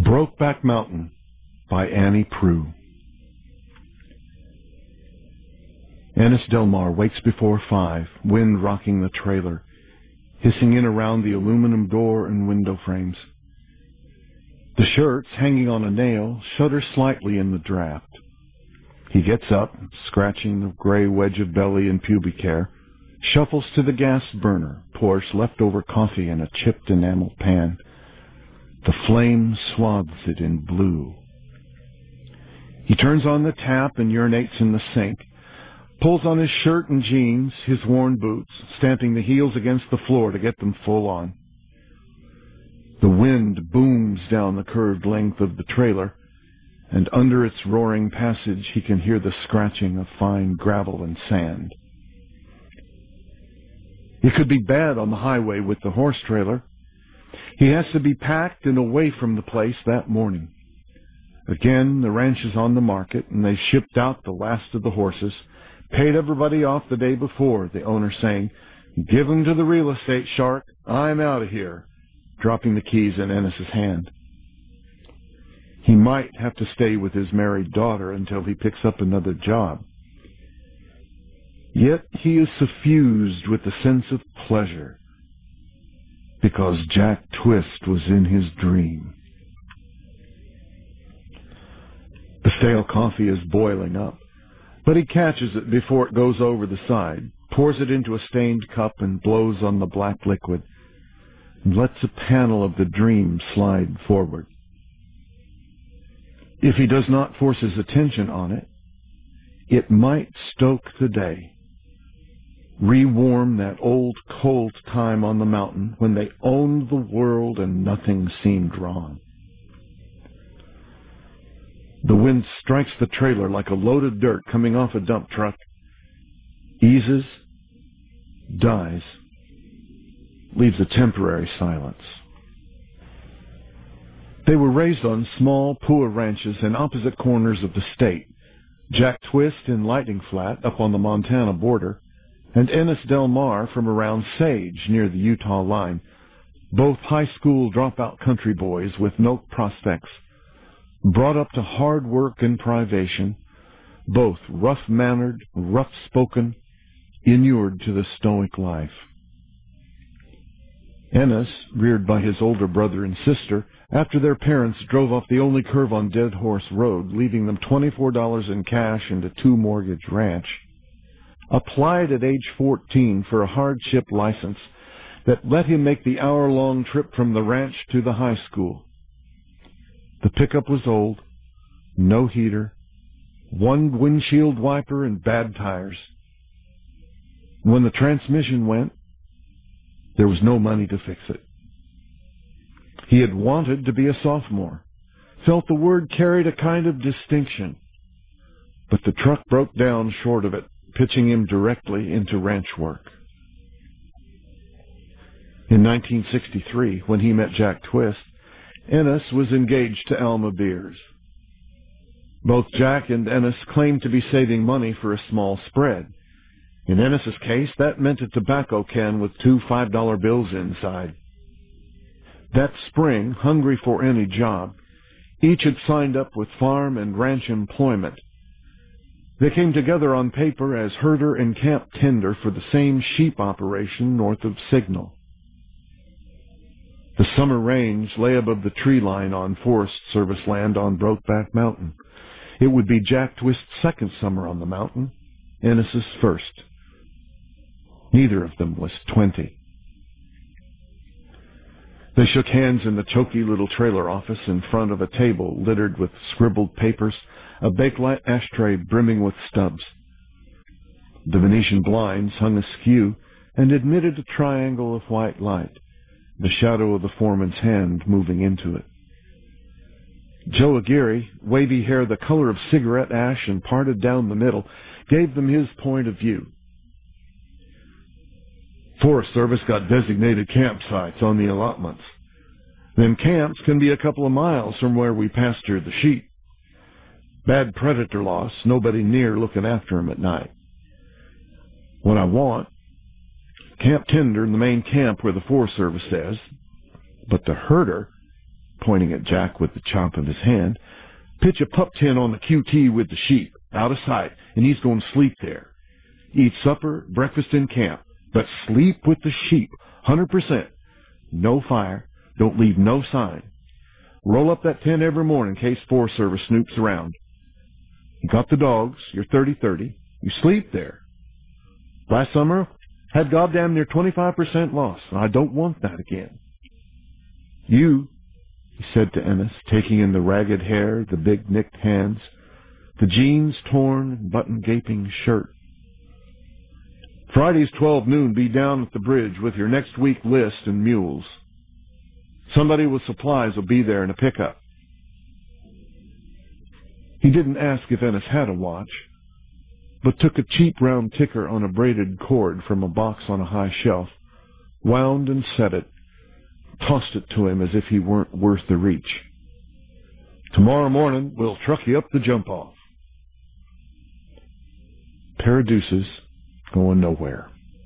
Brokeback Mountain by Annie Proulx. Ennis Delmar wakes before 5, wind rocking the trailer, hissing in around the aluminum door and window frames. The shirts, hanging on a nail, shudder slightly in the draft. He gets up, scratching the gray wedge of belly and pubic hair, shuffles to the gas burner, pours leftover coffee in a chipped enamel pan. The flame swathes it in blue. He turns on the tap and urinates in the sink, pulls on his shirt and jeans, his worn boots, stamping the heels against the floor to get them full on. The wind booms down the curved length of the trailer, and under its roaring passage he can hear the scratching of fine gravel and sand. It could be bad on the highway with the horse trailer. He has to be packed and away from the place that morning. Again, the ranch is on the market, and they've shipped out the last of the horses, paid everybody off the day before, the owner saying, "Give them to the real estate shark. I'm out of here," dropping the keys in Ennis's hand. He might have to stay with his married daughter until he picks up another job. Yet he is suffused with a sense of pleasure, because Jack Twist was in his dream. The stale coffee is boiling up, but he catches it before it goes over the side, pours it into a stained cup and blows on the black liquid, and lets a panel of the dream slide forward. If he does not force his attention on it, it might stoke the day, rewarm that old cold time on the mountain when they owned the world and nothing seemed wrong. The wind strikes the trailer like a load of dirt coming off a dump truck, eases, dies, leaves a temporary silence. They were raised on small, poor ranches in opposite corners of the state, Jack Twist in Lightning Flat up on the Montana border, and Ennis Delmar from around Sage near the Utah line, both high school dropout country boys with no prospects, brought up to hard work and privation, both rough-mannered, rough-spoken, inured to the stoic life. Ennis, reared by his older brother and sister, after their parents drove off the only curve on Dead Horse Road, leaving them $24 in cash and a 2-mortgage ranch, applied at age 14 for a hardship license that let him make the hour-long trip from the ranch to the high school. The pickup was old, no heater, one windshield wiper, and bad tires. When the transmission went, there was no money to fix it. He had wanted to be a sophomore, felt the word carried a kind of distinction, but the truck broke down short of it, pitching him directly into ranch work. In 1963, when he met Jack Twist, Ennis was engaged to Alma Beers. Both Jack and Ennis claimed to be saving money for a small spread. In Ennis's case, that meant a tobacco can with 2 $5 bills inside. That spring, hungry for any job, each had signed up with farm and ranch employment. They came together on paper as herder and camp tender for the same sheep operation north of Signal. The summer range lay above the tree line on Forest Service land on Brokeback Mountain. It would be Jack Twist's second summer on the mountain, Ennis's first. Neither of them was 20. They shook hands in the choky little trailer office in front of a table littered with scribbled papers, a Bakelite ashtray brimming with stubs. The Venetian blinds hung askew and admitted a triangle of white light, the shadow of the foreman's hand moving into it. Joe Aguirre, wavy hair the color of cigarette ash and parted down the middle, gave them his point of view. Forest Service got designated campsites on the allotments. Them camps can be a couple of miles from where we pasture the sheep. Bad predator loss, nobody near looking after 'em at night. What I want, camp tender in the main camp where the Forest Service is, but the herder pointing at Jack with the chop of his hand. "Pitch a pup tent on the QT with the sheep, out of sight, and he's going to sleep there. Eat supper, breakfast in camp, but sleep with the sheep, 100%. No fire, don't leave no sign. Roll up that tent every morning in case Forest Service snoops around. You got the dogs, you're 30-30, you sleep there. Last summer, had goddamn near 25% loss. I don't want that again." "You," he said to Ennis, taking in the ragged hair, the big nicked hands, the jeans torn, button-gaping shirt. "Friday's 12 noon, be down at the bridge with your next week list and mules. Somebody with supplies will be there in a pickup." He didn't ask if Ennis had a watch, but took a cheap round ticker on a braided cord from a box on a high shelf, wound and set it, tossed it to him as if he weren't worth the reach. "Tomorrow morning, we'll truck you up the jump-off." Pair of deuces, going nowhere.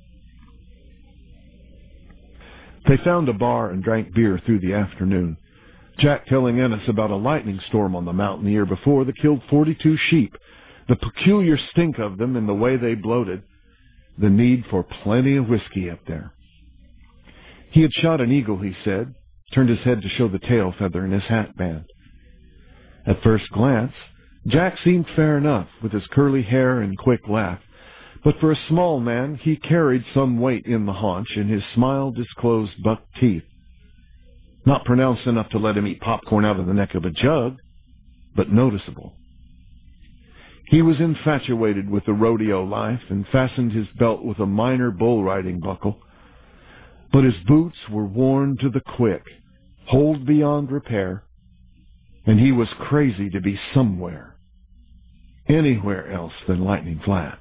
They found a bar and drank beer through the afternoon, Jack telling Ennis about a lightning storm on the mountain the year before that killed 42 sheep, the peculiar stink of them and the way they bloated, the need for plenty of whiskey up there. He had shot an eagle, he said, turned his head to show the tail feather in his hat band. At first glance, Jack seemed fair enough with his curly hair and quick laugh, but for a small man, he carried some weight in the haunch, and his smile disclosed buck teeth. Not pronounced enough to let him eat popcorn out of the neck of a jug, but noticeable. He was infatuated with the rodeo life and fastened his belt with a minor bull riding buckle, but his boots were worn to the quick, holed beyond repair, and he was crazy to be somewhere, anywhere else than Lightning Flat.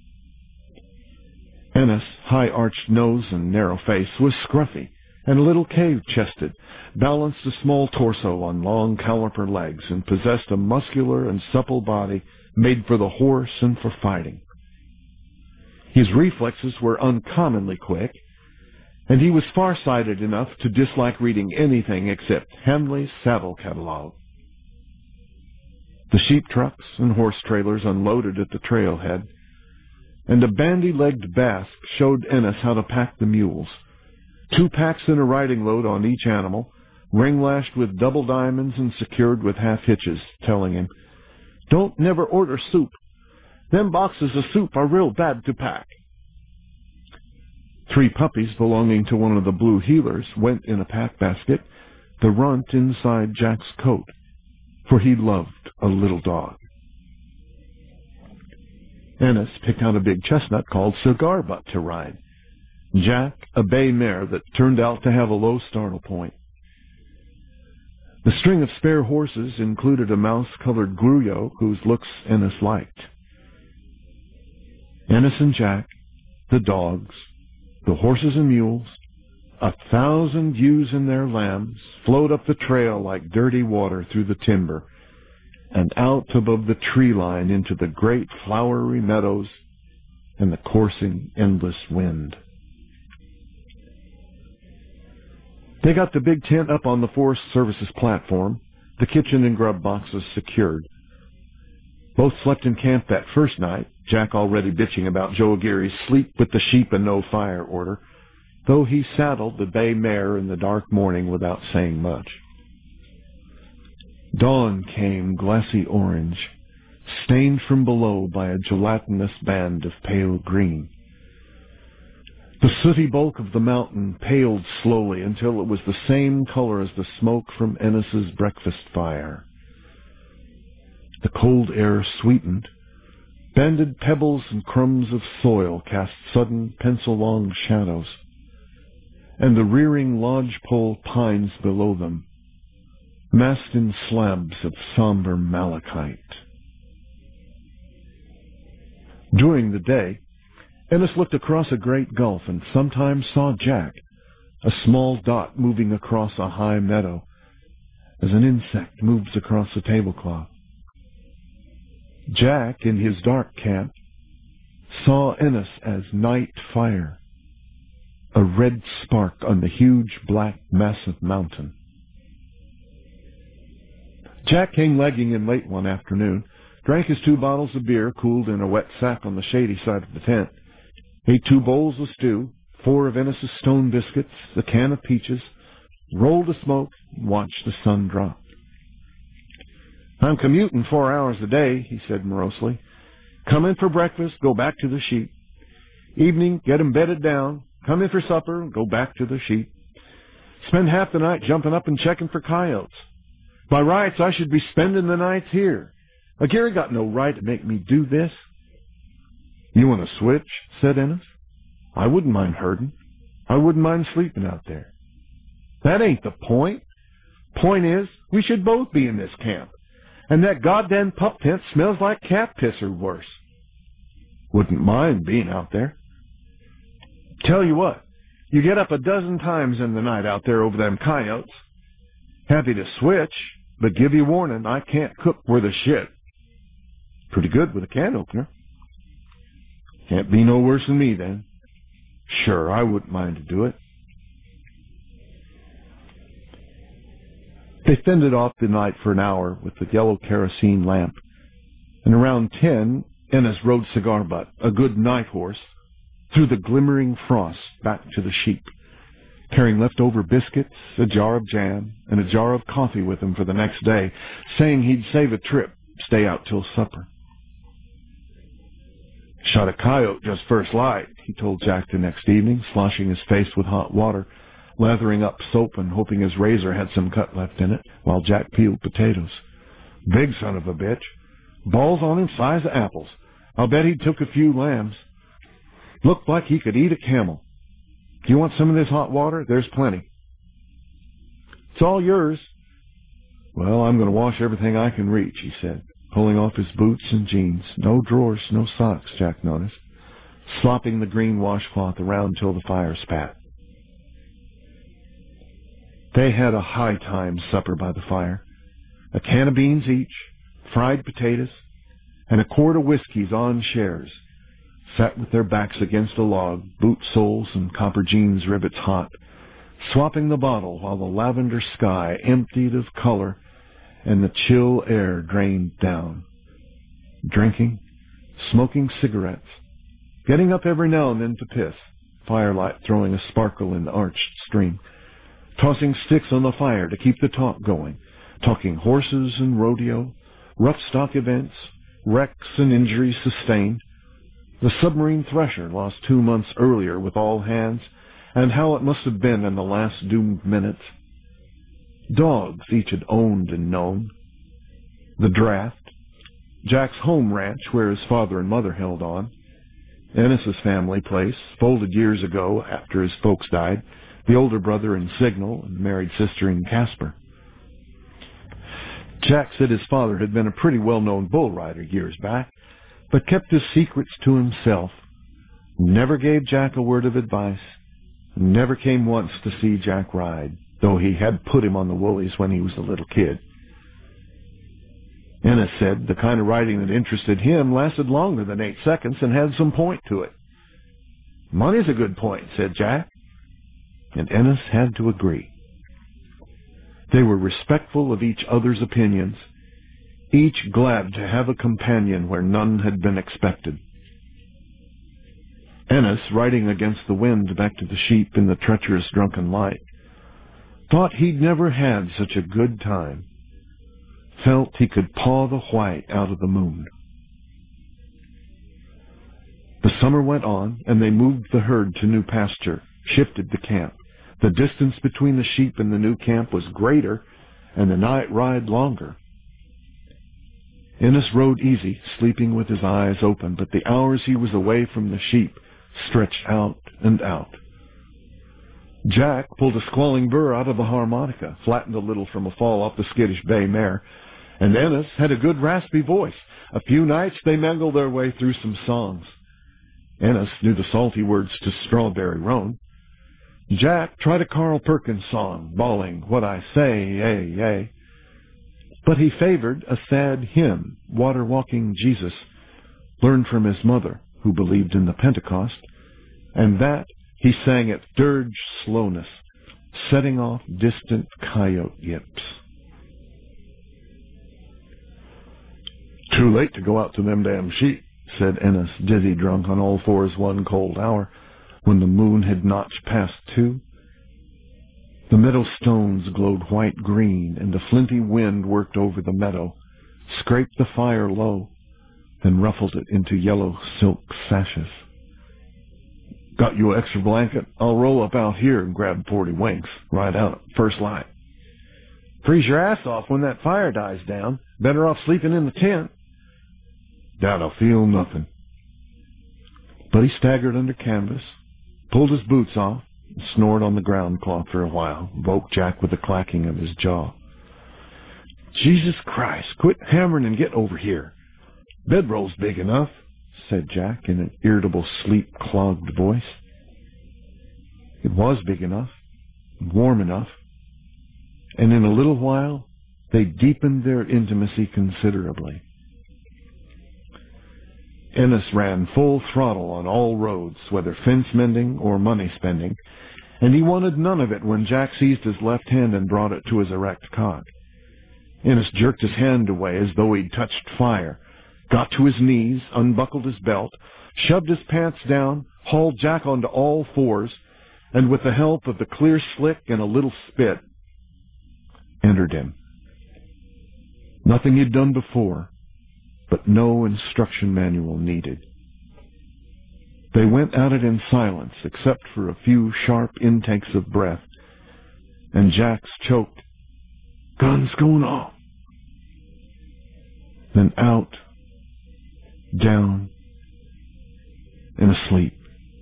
Ennis, high-arched nose and narrow face, was scruffy and a little cave-chested, balanced a small torso on long caliper legs, and possessed a muscular and supple body made for the horse and for fighting. His reflexes were uncommonly quick, and he was far-sighted enough to dislike reading anything except Henley's Saddle Catalog. The sheep trucks and horse trailers unloaded at the trailhead, and a bandy-legged Basque showed Ennis how to pack the mules. 2 packs in a riding load on each animal, ring-lashed with double diamonds and secured with half-hitches, telling him, "Don't never order soup. Them boxes of soup are real bad to pack." 3 puppies belonging to one of the Blue Heelers went in a pack basket, the runt inside Jack's coat, for he loved a little dog. Ennis picked out a big chestnut called Cigar Butt to ride. Jack, a bay mare that turned out to have a low startle point. The string of spare horses included a mouse-colored Gruyot whose looks Ennis liked. Ennis and Jack, the dogs, the horses and mules, 1,000 ewes and their lambs flowed up the trail like dirty water through the timber and out above the tree line into the great flowery meadows and the coursing, endless wind. They got the big tent up on the Forest Service's platform, the kitchen and grub boxes secured. Both slept in camp that first night, Jack already bitching about Joe Aguirre's sleep with the sheep and no fire order, though he saddled the bay mare in the dark morning without saying much. Dawn came glassy orange, stained from below by a gelatinous band of pale green. The sooty bulk of the mountain paled slowly until it was the same color as the smoke from Ennis's breakfast fire. The cold air sweetened. Banded pebbles and crumbs of soil cast sudden pencil-long shadows, and the rearing lodgepole pines below them, massed in slabs of somber malachite. During the day, Ennis looked across a great gulf and sometimes saw Jack, a small dot moving across a high meadow, as an insect moves across a tablecloth. Jack, in his dark camp, saw Ennis as night fire, a red spark on the huge black massive mountain. Jack came legging in late one afternoon, drank his 2 bottles of beer cooled in a wet sack on the shady side of the tent, ate 2 bowls of stew, 4 of Ennis's stone biscuits, a can of peaches, rolled a smoke, and watched the sun drop. "I'm commuting 4 hours a day," he said morosely. "Come in for breakfast, go back to the sheep. Evening, get 'em bedded down, come in for supper, go back to the sheep. Spend half the night jumping up and checking for coyotes. By rights, I should be spending the nights here. Gary got no right to make me do this." "You want to switch?" said Ennis. "I wouldn't mind herding. I wouldn't mind sleeping out there." "That ain't the point. Point is, we should both be in this camp. And that goddamn pup tent smells like cat piss or worse." "Wouldn't mind being out there." "Tell you what, you get up a dozen times in the night out there over them coyotes. Happy to switch, but give you warning, I can't cook worth a shit." "Pretty good with a can opener." "Can't be no worse than me, then." "Sure, I wouldn't mind to do it." They fended off the night for an hour with the yellow kerosene lamp, and around 10, Ennis rode Cigar Butt, a good night horse, through the glimmering frost back to the sheep, carrying leftover biscuits, a jar of jam, and a jar of coffee with him for the next day, saying he'd save a trip, stay out till supper. "Shot a coyote just first light," he told Jack the next evening, sloshing his face with hot water, lathering up soap and hoping his razor had some cut left in it, while Jack peeled potatoes. "Big son of a bitch. Balls on him size of apples. I'll bet he took a few lambs. Looked like he could eat a camel. Do you want some of this hot water? There's plenty." "It's all yours." "Well, I'm going to wash everything I can reach," he said, pulling off his boots and jeans. No drawers, no socks, Jack noticed, slopping the green washcloth around till the fire spat. They had a high-time supper by the fire. A can of beans each, fried potatoes, and a quart of whiskeys on shares, sat with their backs against a log, boot soles and copper jeans rivets hot, swapping the bottle while the lavender sky emptied of color and the chill air drained down. Drinking, smoking cigarettes, getting up every now and then to piss, firelight throwing a sparkle in the arched stream, tossing sticks on the fire to keep the talk going, talking horses and rodeo, rough stock events, wrecks and injuries sustained, the submarine Thresher lost 2 months earlier with all hands, and how it must have been in the last doomed minutes. Dogs each had owned and known. The draft, Jack's home ranch where his father and mother held on, Ennis's family place, folded years ago after his folks died, the older brother in Signal and the married sister in Casper. Jack said his father had been a pretty well-known bull rider years back, but kept his secrets to himself, never gave Jack a word of advice, never came once to see Jack ride, though he had put him on the woolies when he was a little kid. Ennis said the kind of riding that interested him lasted longer than 8 seconds and had some point to it. "Money's a good point," said Jack, and Ennis had to agree. They were respectful of each other's opinions, each glad to have a companion where none had been expected. Ennis, riding against the wind back to the sheep in the treacherous drunken light, thought he'd never had such a good time, felt he could paw the white out of the moon. The summer went on, and they moved the herd to new pasture, shifted the camp. The distance between the sheep and the new camp was greater, and the night ride longer. Ennis rode easy, sleeping with his eyes open, but the hours he was away from the sheep stretched out and out. Jack pulled a squalling burr out of the harmonica, flattened a little from a fall off the skittish bay mare, and Ennis had a good raspy voice. A few nights they mangled their way through some songs. Ennis knew the salty words to Strawberry Roan. Jack tried a Carl Perkins song, bawling, "What I say, yea, yea." But he favored a sad hymn, Water-Walking Jesus, learned from his mother, who believed in the Pentecost, and that he sang at dirge slowness, setting off distant coyote yips. Too late to go out to them damn sheep, said Ennis, dizzy drunk on all fours one cold hour, when the moon had notched past 2. The meadow stones glowed white-green, and the flinty wind worked over the meadow, scraped the fire low, then ruffled it into yellow silk sashes. Got you an extra blanket? I'll roll up out here and grab 40 winks, right out at first light. Freeze your ass off when that fire dies down. Better off sleeping in the tent. Doubt I'll feel nothing. But he staggered under canvas, pulled his boots off, and snored on the ground cloth for a while, woke Jack with the clacking of his jaw. Jesus Christ, quit hammering and get over here. Bedroll's big enough, said Jack in an irritable, sleep-clogged voice. It was big enough, warm enough, and in a little while they deepened their intimacy considerably. Ennis ran full throttle on all roads, whether fence-mending or money-spending, and he wanted none of it when Jack seized his left hand and brought it to his erect cock. Ennis jerked his hand away as though he'd touched fire, got to his knees, unbuckled his belt, shoved his pants down, hauled Jack onto all fours, and with the help of the clear slick and a little spit, entered him. Nothing he'd done before, but no instruction manual needed. They went at it in silence, except for a few sharp intakes of breath, and Jack's choked, "Gun's going off." Then out, down, and asleep.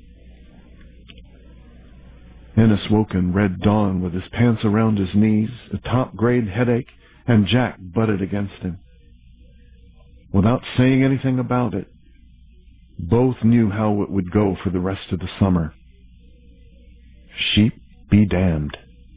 Ennis woke in red dawn with his pants around his knees, a top-grade headache, and Jack butted against him. Without saying anything about it, both knew how it would go for the rest of the summer. Sheep be damned.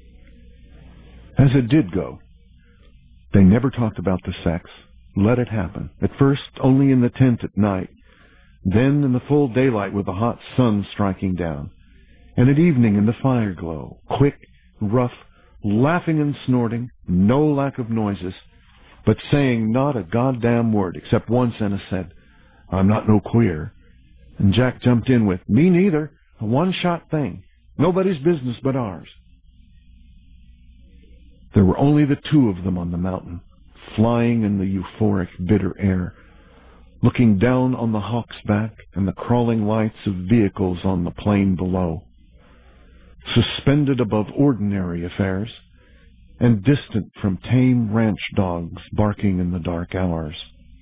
As it did go, they never talked about the sex, let it happen, at first only in the tent at night, then in the full daylight with the hot sun striking down, and at evening in the fire glow, quick, rough, laughing and snorting, no lack of noises, but saying not a goddamn word, except once Ennis said, "I'm not no queer," and Jack jumped in with, "Me neither, a one-shot thing, nobody's business but ours." There were only the two of them on the mountain, flying in the euphoric, bitter air, looking down on the Hawk's Back and the crawling lights of vehicles on the plain below, suspended above ordinary affairs, and distant from tame ranch dogs barking in the dark hours.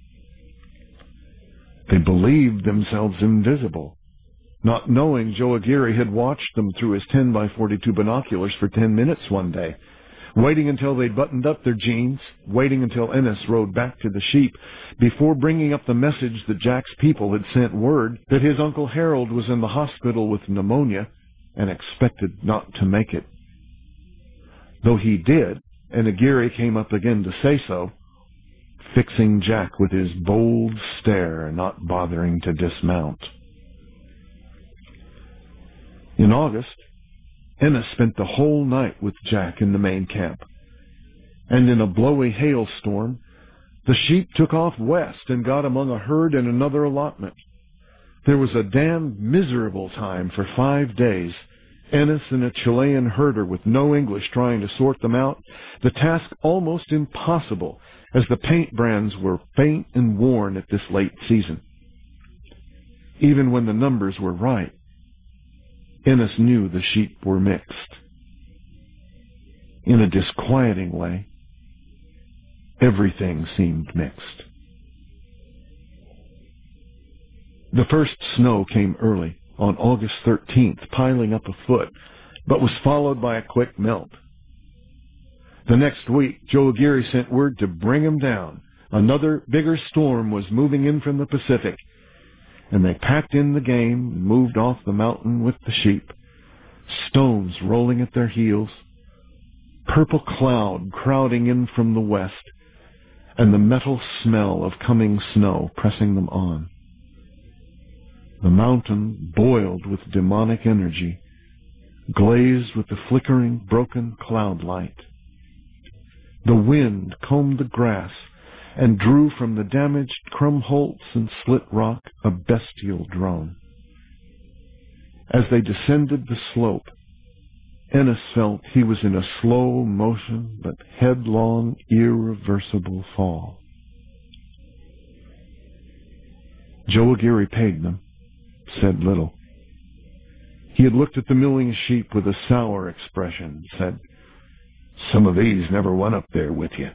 They believed themselves invisible, not knowing Joe Aguirre had watched them through his 10x42 binoculars for 10 minutes one day, waiting until they'd buttoned up their jeans, waiting until Ennis rode back to the sheep, before bringing up the message that Jack's people had sent word that his Uncle Harold was in the hospital with pneumonia and expected not to make it. Though he did, and Aguirre came up again to say so, fixing Jack with his bold stare and not bothering to dismount. In August, Ennis spent the whole night with Jack in the main camp, and in a blowy hailstorm, the sheep took off west and got among a herd in another allotment. There was a damned miserable time for 5 days, Ennis and a Chilean herder with no English trying to sort them out, the task almost impossible, as the paint brands were faint and worn at this late season. Even when the numbers were right, Ennis knew the sheep were mixed. In a disquieting way, everything seemed mixed. The first snow came early, on August 13th, piling up a foot, but was followed by a quick melt. The next week, Joe Aguirre sent word to bring him down. Another bigger storm was moving in from the Pacific, and they packed in the game and moved off the mountain with the sheep, stones rolling at their heels, purple cloud crowding in from the west, and the metal smell of coming snow pressing them on. The mountain boiled with demonic energy, glazed with the flickering, broken cloud light. The wind combed the grass and drew from the damaged Krumholtz and Split Rock a bestial drone. As they descended the slope, Ennis felt he was in a slow motion but headlong, irreversible fall. Joe Aguirre paid them, said little. He had looked at the milling sheep with a sour expression, said, "Some of these never went up there with you."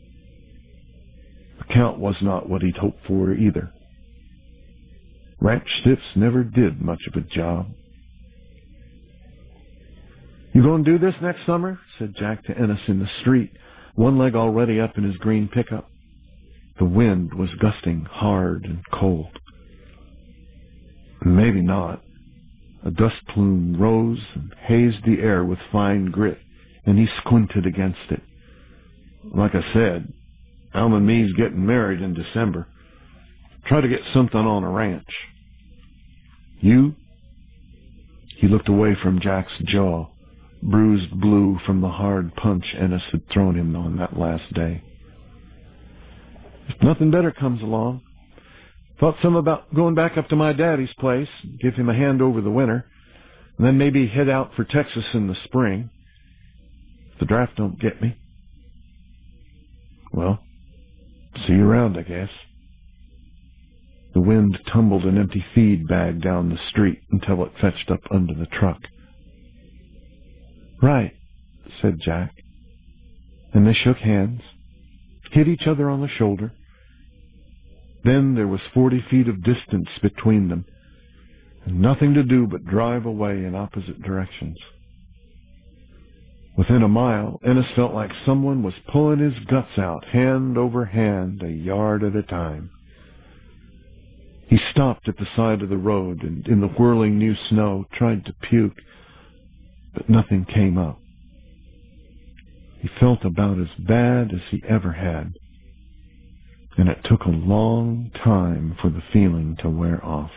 The count was not what he'd hoped for either. Ranch stiffs never did much of a job. "You going to do this next summer?" said Jack to Ennis in the street, one leg already up in his green pickup. The wind was gusting hard and cold. "Maybe not." A dust plume rose and hazed the air with fine grit, and he squinted against it. "Like I said, Alma and me's getting married in December. Try to get something on a ranch." "You?" He looked away from Jack's jaw, bruised blue from the hard punch Ennis had thrown him on that last day. "If nothing better comes along. Thought some about going back up to my daddy's place, give him a hand over the winter, and then maybe head out for Texas in the spring. If the draft don't get me. Well, see you around, I guess." The wind tumbled an empty feed bag down the street until it fetched up under the truck. "Right," said Jack. And they shook hands, hit each other on the shoulder. Then there was 40 feet of distance between them, and nothing to do but drive away in opposite directions. Within a mile, Ennis felt like someone was pulling his guts out, hand over hand, a yard at a time. He stopped at the side of the road and, in the whirling new snow, tried to puke, but nothing came up. He felt about as bad as he ever had, and it took a long time for the feeling to wear off.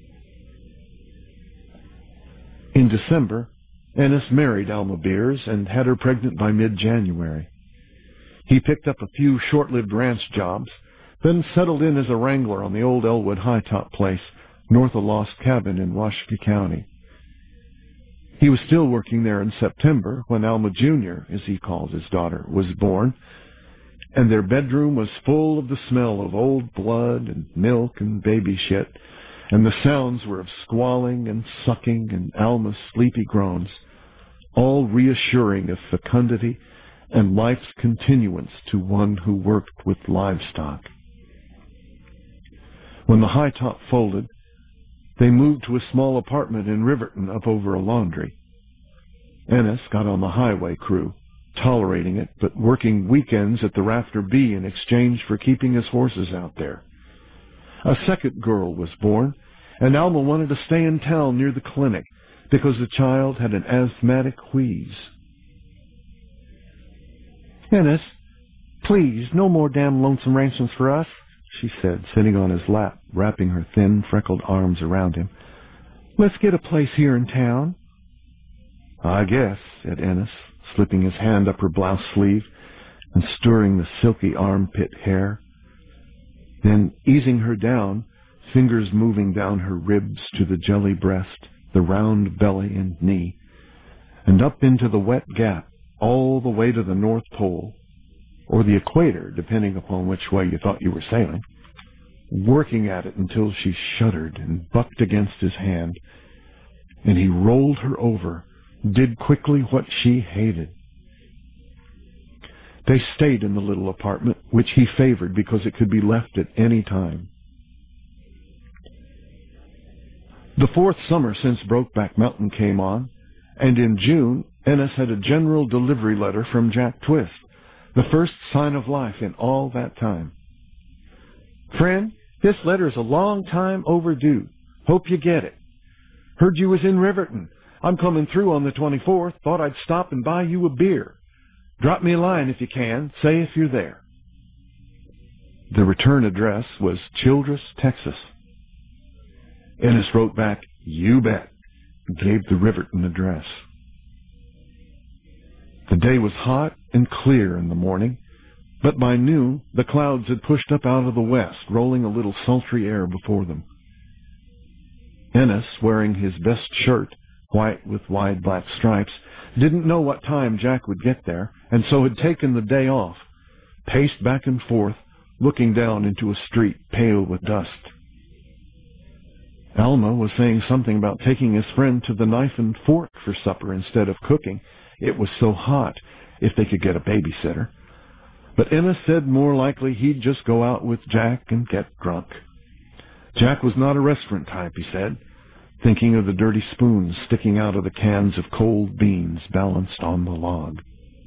In December, Ennis married Alma Beers and had her pregnant by mid-January. He picked up a few short-lived ranch jobs, then settled in as a wrangler on the old Elwood High-Top place north of Lost Cabin in Washakie County. He was still working there in September when Alma Jr., as he called his daughter, was born, and their bedroom was full of the smell of old blood and milk and baby shit, and the sounds were of squalling and sucking and Alma's sleepy groans, all reassuring of fecundity and life's continuance to one who worked with livestock. When the high top folded, they moved to a small apartment in Riverton up over a laundry. Ennis got on the highway crew, tolerating it, but working weekends at the Rafter B in exchange for keeping his horses out there. A second girl was born, and Alma wanted to stay in town near the clinic because the child had an asthmatic wheeze. "Ennis, please, no more damn lonesome ranchings for us," she said, sitting on his lap, wrapping her thin, freckled arms around him. "Let's get a place here in town." "I guess," said Ennis, slipping his hand up her blouse sleeve and stirring the silky armpit hair. Then, easing her down, fingers moving down her ribs to the jelly breast, the round belly and knee, and up into the wet gap, all the way to the North Pole, or the equator, depending upon which way you thought you were sailing, working at it until she shuddered and bucked against his hand, and he rolled her over, did quickly what she hated. They stayed in the little apartment, which he favored because it could be left at any time. The fourth summer since Brokeback Mountain came on, and in June, Ennis had a general delivery letter from Jack Twist, the first sign of life in all that time. "Friend, this letter is a long time overdue. Hope you get it. Heard you was in Riverton. I'm coming through on the 24th. Thought I'd stop and buy you a beer. Drop me a line if you can. Say if you're there." The return address was Childress, Texas. Ennis wrote back, "You bet," and gave the Riverton address. The day was hot and clear in the morning, But by noon, the clouds had pushed up out of the west, rolling a little sultry air before them. Ennis, wearing his best shirt, white with wide black stripes, didn't know what time Jack would get there, and so had taken the day off, paced back and forth, looking down into a street pale with dust. Alma was saying something about taking his friend to the Knife and Fork for supper instead of cooking. It was so hot, if they could get a babysitter. But Ennis said more likely he'd just go out with Jack and get drunk. Jack was not a restaurant type, he said, thinking of the dirty spoons sticking out of the cans of cold beans balanced on the log.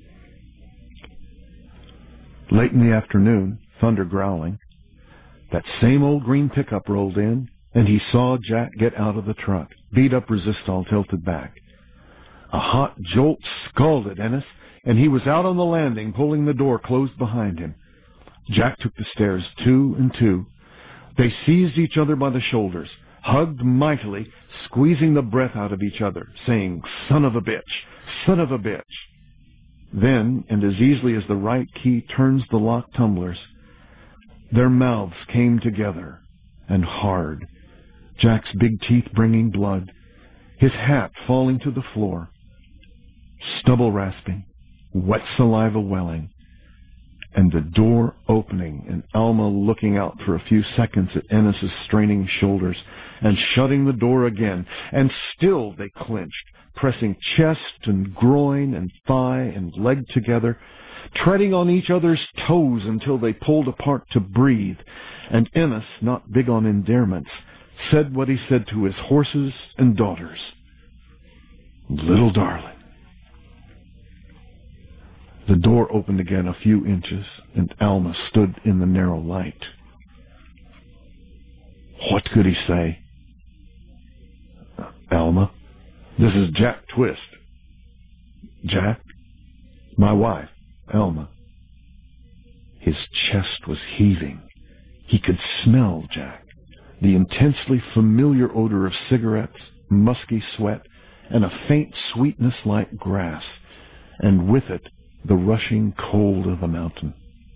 Late in the afternoon, thunder growling, that same old green pickup rolled in, and he saw Jack get out of the truck, beat-up resistol tilted back. A hot jolt scalded Ennis, and he was out on the landing, pulling the door closed behind him. Jack took the stairs 2 and 2. They seized each other by the shoulders, hugged mightily, squeezing the breath out of each other, saying, "Son of a bitch! Son of a bitch!" Then, and as easily as the right key turns the lock tumblers, their mouths came together, and hard, Jack's big teeth bringing blood, his hat falling to the floor, stubble rasping, wet saliva welling, and the door opening, and Alma looking out for a few seconds at Ennis's straining shoulders, and shutting the door again, and still they clinched, pressing chest and groin and thigh and leg together, treading on each other's toes until they pulled apart to breathe, and Ennis, not big on endearments, said what he said to his horses and daughters. "Little darling." The door opened again a few inches, and Alma stood in the narrow light. What could he say? "Alma, this is Jack Twist." "Jack?" "My wife, Alma." His chest was heaving. He could smell Jack, the intensely familiar odor of cigarettes, musky sweat, and a faint sweetness like grass, and with it the rushing cold of the mountain.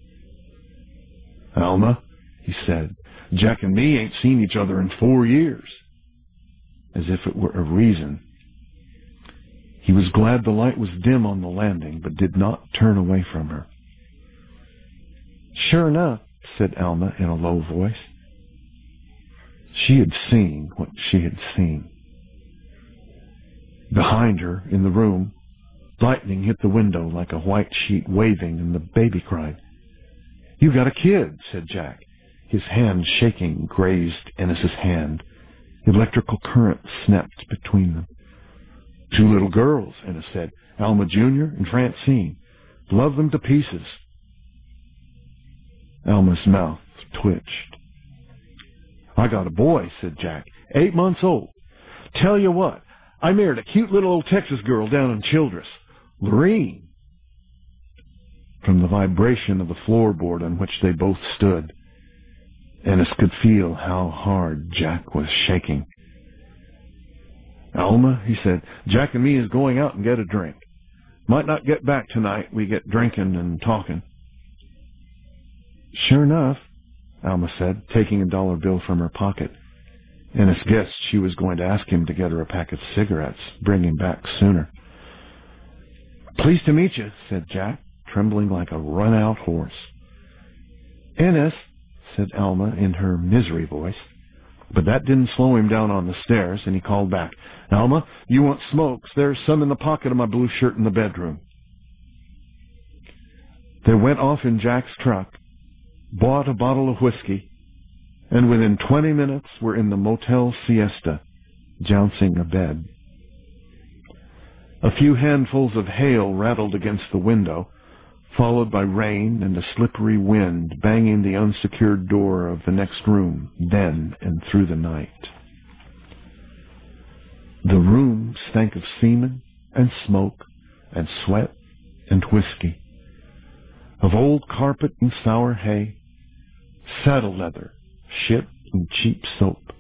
"Alma," he said, "Jack and me ain't seen each other in 4 years." As if it were a reason. He was glad the light was dim on the landing, but did not turn away from her. "Sure enough," said Alma in a low voice. She had seen what she had seen. Behind her, in the room, lightning hit the window like a white sheet waving, and the baby cried. "You got a kid," said Jack. His hand shaking grazed Ennis's hand. Electrical current snapped between them. "2 little girls," Ennis said. "Alma Jr. and Francine. Love them to pieces." Alma's mouth twitched. "I got a boy," said Jack. 8 months old. Tell you what, I married a cute little old Texas girl down in Childress. Lorene." From the vibration of the floorboard on which they both stood, Ennis could feel how hard Jack was shaking. "Alma," he said, "Jack and me is going out and get a drink. Might not get back tonight. We get drinking and talking." "Sure enough," Alma said, taking a dollar bill from her pocket. Ennis guessed she was going to ask him to get her a pack of cigarettes, bring him back sooner. "Pleased to meet you," said Jack, trembling like a run-out horse. "Ennis," said Alma in her misery voice. But that didn't slow him down on the stairs, and he called back, "Alma, you want smokes? There's some in the pocket of my blue shirt in the bedroom." They went off in Jack's truck, bought a bottle of whiskey, and within 20 minutes were in the Motel Siesta, jouncing a bed. A few handfuls of hail rattled against the window, followed by rain and a slippery wind banging the unsecured door of the next room, then and through the night. The room stank of semen and smoke and sweat and whiskey, of old carpet and sour hay, saddle leather, shit, and cheap soap.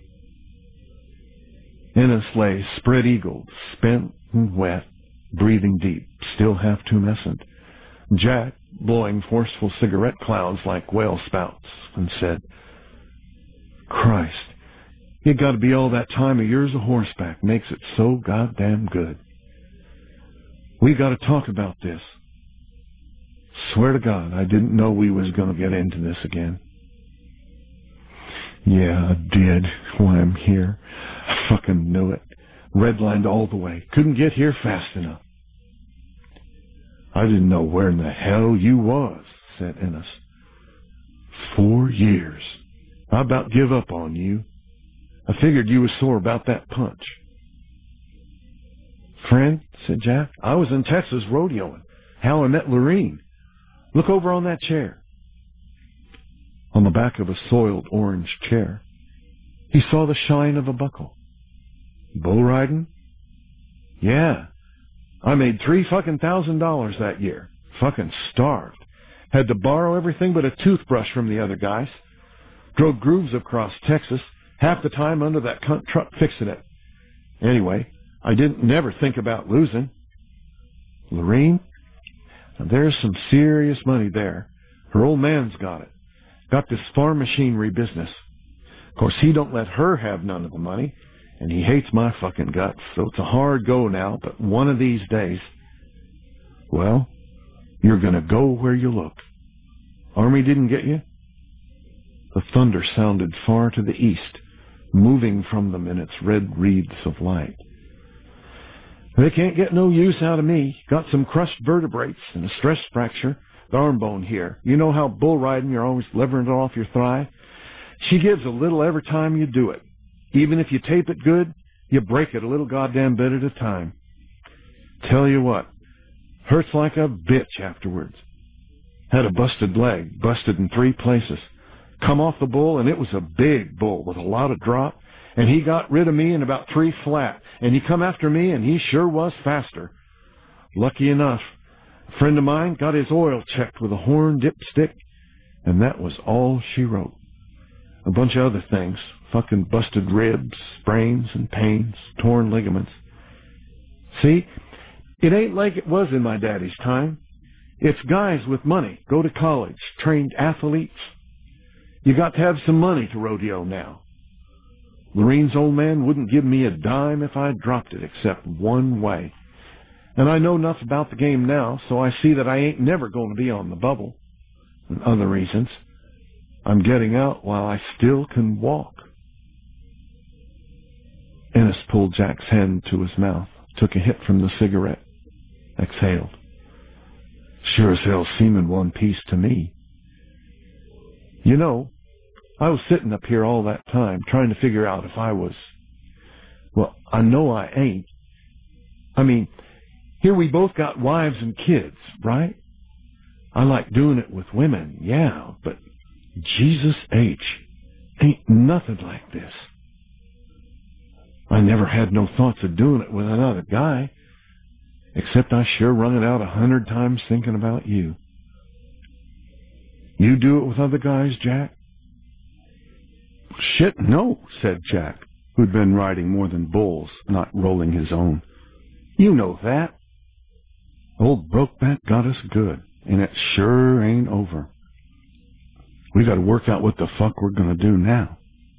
Ennis lay spread-eagled, spent and wet, breathing deep, still half tumescent, Jack, blowing forceful cigarette clouds like whale spouts, and said, Christ, it got to be all that time of yours a horseback makes it so goddamn good. We got to talk about this. Swear to God, I didn't know we was going to get into this again. Yeah, I did. Why I'm here. I fucking knew it. Redlined all the way. Couldn't get here fast enough. I didn't know where in the hell you was, said Ennis. 4 years. I about give up on you. I figured you was sore about that punch. Friend, said Jack, I was in Texas rodeoing. How I met Lorene. Look over on that chair. On the back of a soiled orange chair, he saw the shine of a buckle. Bull riding? Yeah. I made $3,000 that year. Fucking starved. Had to borrow everything but a toothbrush from the other guys. Drove grooves across Texas, half the time under that cunt truck fixing it. Anyway, I didn't never think about losing. Lorene? Now there's some serious money there. Her old man's got it. Got this farm machinery business. Of course, he don't let her have none of the money, and he hates my fucking guts, so it's a hard go now, but one of these days, well, you're going to go where you look. Army didn't get you? The thunder sounded far to the east, moving from them in its red wreaths of light. They can't get no use out of me. Got some crushed vertebrates and a stress fracture. The arm bone here. You know how bull riding you're always levering it off your thigh? She gives a little every time you do it. Even if you tape it good, you break it a little goddamn bit at a time. Tell you what, hurts like a bitch afterwards. Had a busted leg, busted in 3 places. Come off the bull, and it was a big bull with a lot of drop, and he got rid of me in about 3 flat, and he come after me, and he sure was faster. Lucky enough, a friend of mine got his oil checked with a horn dipstick, and that was all she wrote. A bunch of other things, fucking busted ribs, sprains and pains, torn ligaments. See, it ain't like it was in my daddy's time. It's guys with money, go to college, trained athletes. You got to have some money to rodeo now. Lorene's old man wouldn't give me a dime if I dropped it, except one way. And I know enough about the game now, so I see that I ain't never going to be on the bubble. And other reasons. I'm getting out while I still can walk. Ennis pulled Jack's hand to his mouth, took a hit from the cigarette, exhaled. Sure as hell seeming one piece to me. You know, I was sitting up here all that time trying to figure out if I was... Well, I know I ain't. I mean, here we both got wives and kids, right? I like doing it with women, yeah, but Jesus H, ain't nothing like this. I never had no thoughts of doing it with another guy, except I sure rung it out 100 times thinking about you. You do it with other guys, Jack? Shit, no, said Jack, who'd been riding more than bulls, not rolling his own. You know that. Old Brokeback got us good, and it sure ain't over. We got to work out what the fuck we're going to do now.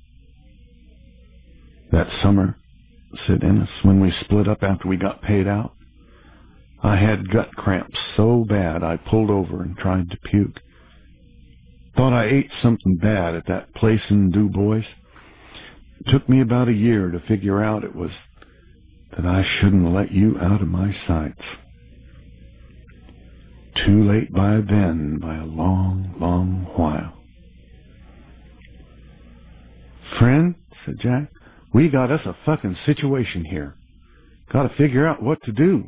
That summer, said Ennis, when we split up after we got paid out, I had gut cramps so bad I pulled over and tried to puke. Thought I ate something bad at that place in Du Bois. It took me about a year to figure out it was that I shouldn't let you out of my sights. Too late by then, by a long, long while. Friend, said Jack, we got us a fucking situation here. Got to figure out what to do.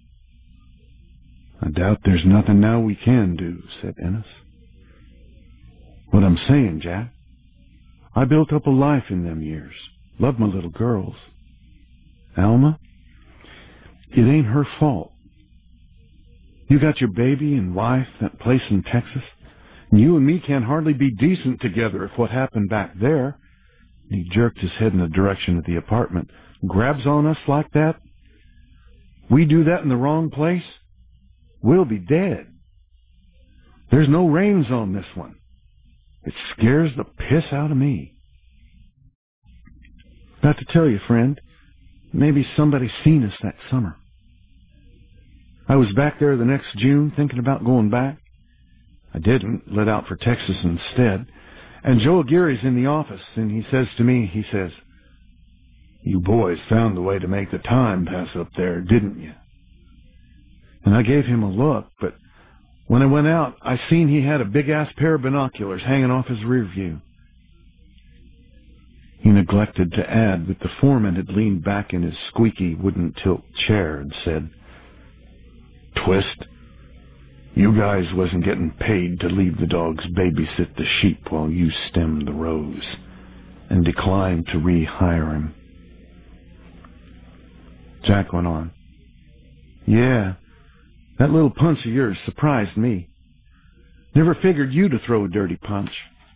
I doubt there's nothing now we can do, said Ennis. What I'm saying, Jack, I built up a life in them years. Loved my little girls. Alma, it ain't her fault. You got your baby and wife, that place in Texas, and you and me can't hardly be decent together if what happened back there, and he jerked his head in the direction of the apartment, grabs on us like that. We do that in the wrong place, we'll be dead. There's no reins on this one. It scares the piss out of me. Got to tell you, friend, maybe somebody seen us that summer. I was back there the next June thinking about going back. I didn't, lit out for Texas instead. And Joe Aguirre's in the office, and he says to me, he says, "You boys found a way to make the time pass up there, didn't you?" And I gave him a look, but when I went out, I seen he had a big-ass pair of binoculars hanging off his rear view. He neglected to add that the foreman had leaned back in his squeaky wooden tilt chair and said, "Twist, you guys wasn't getting paid to leave the dogs babysit the sheep while you stemmed the rows," and declined to rehire him. Jack went on, "Yeah, that little punch of yours surprised me. Never figured you to throw a dirty punch.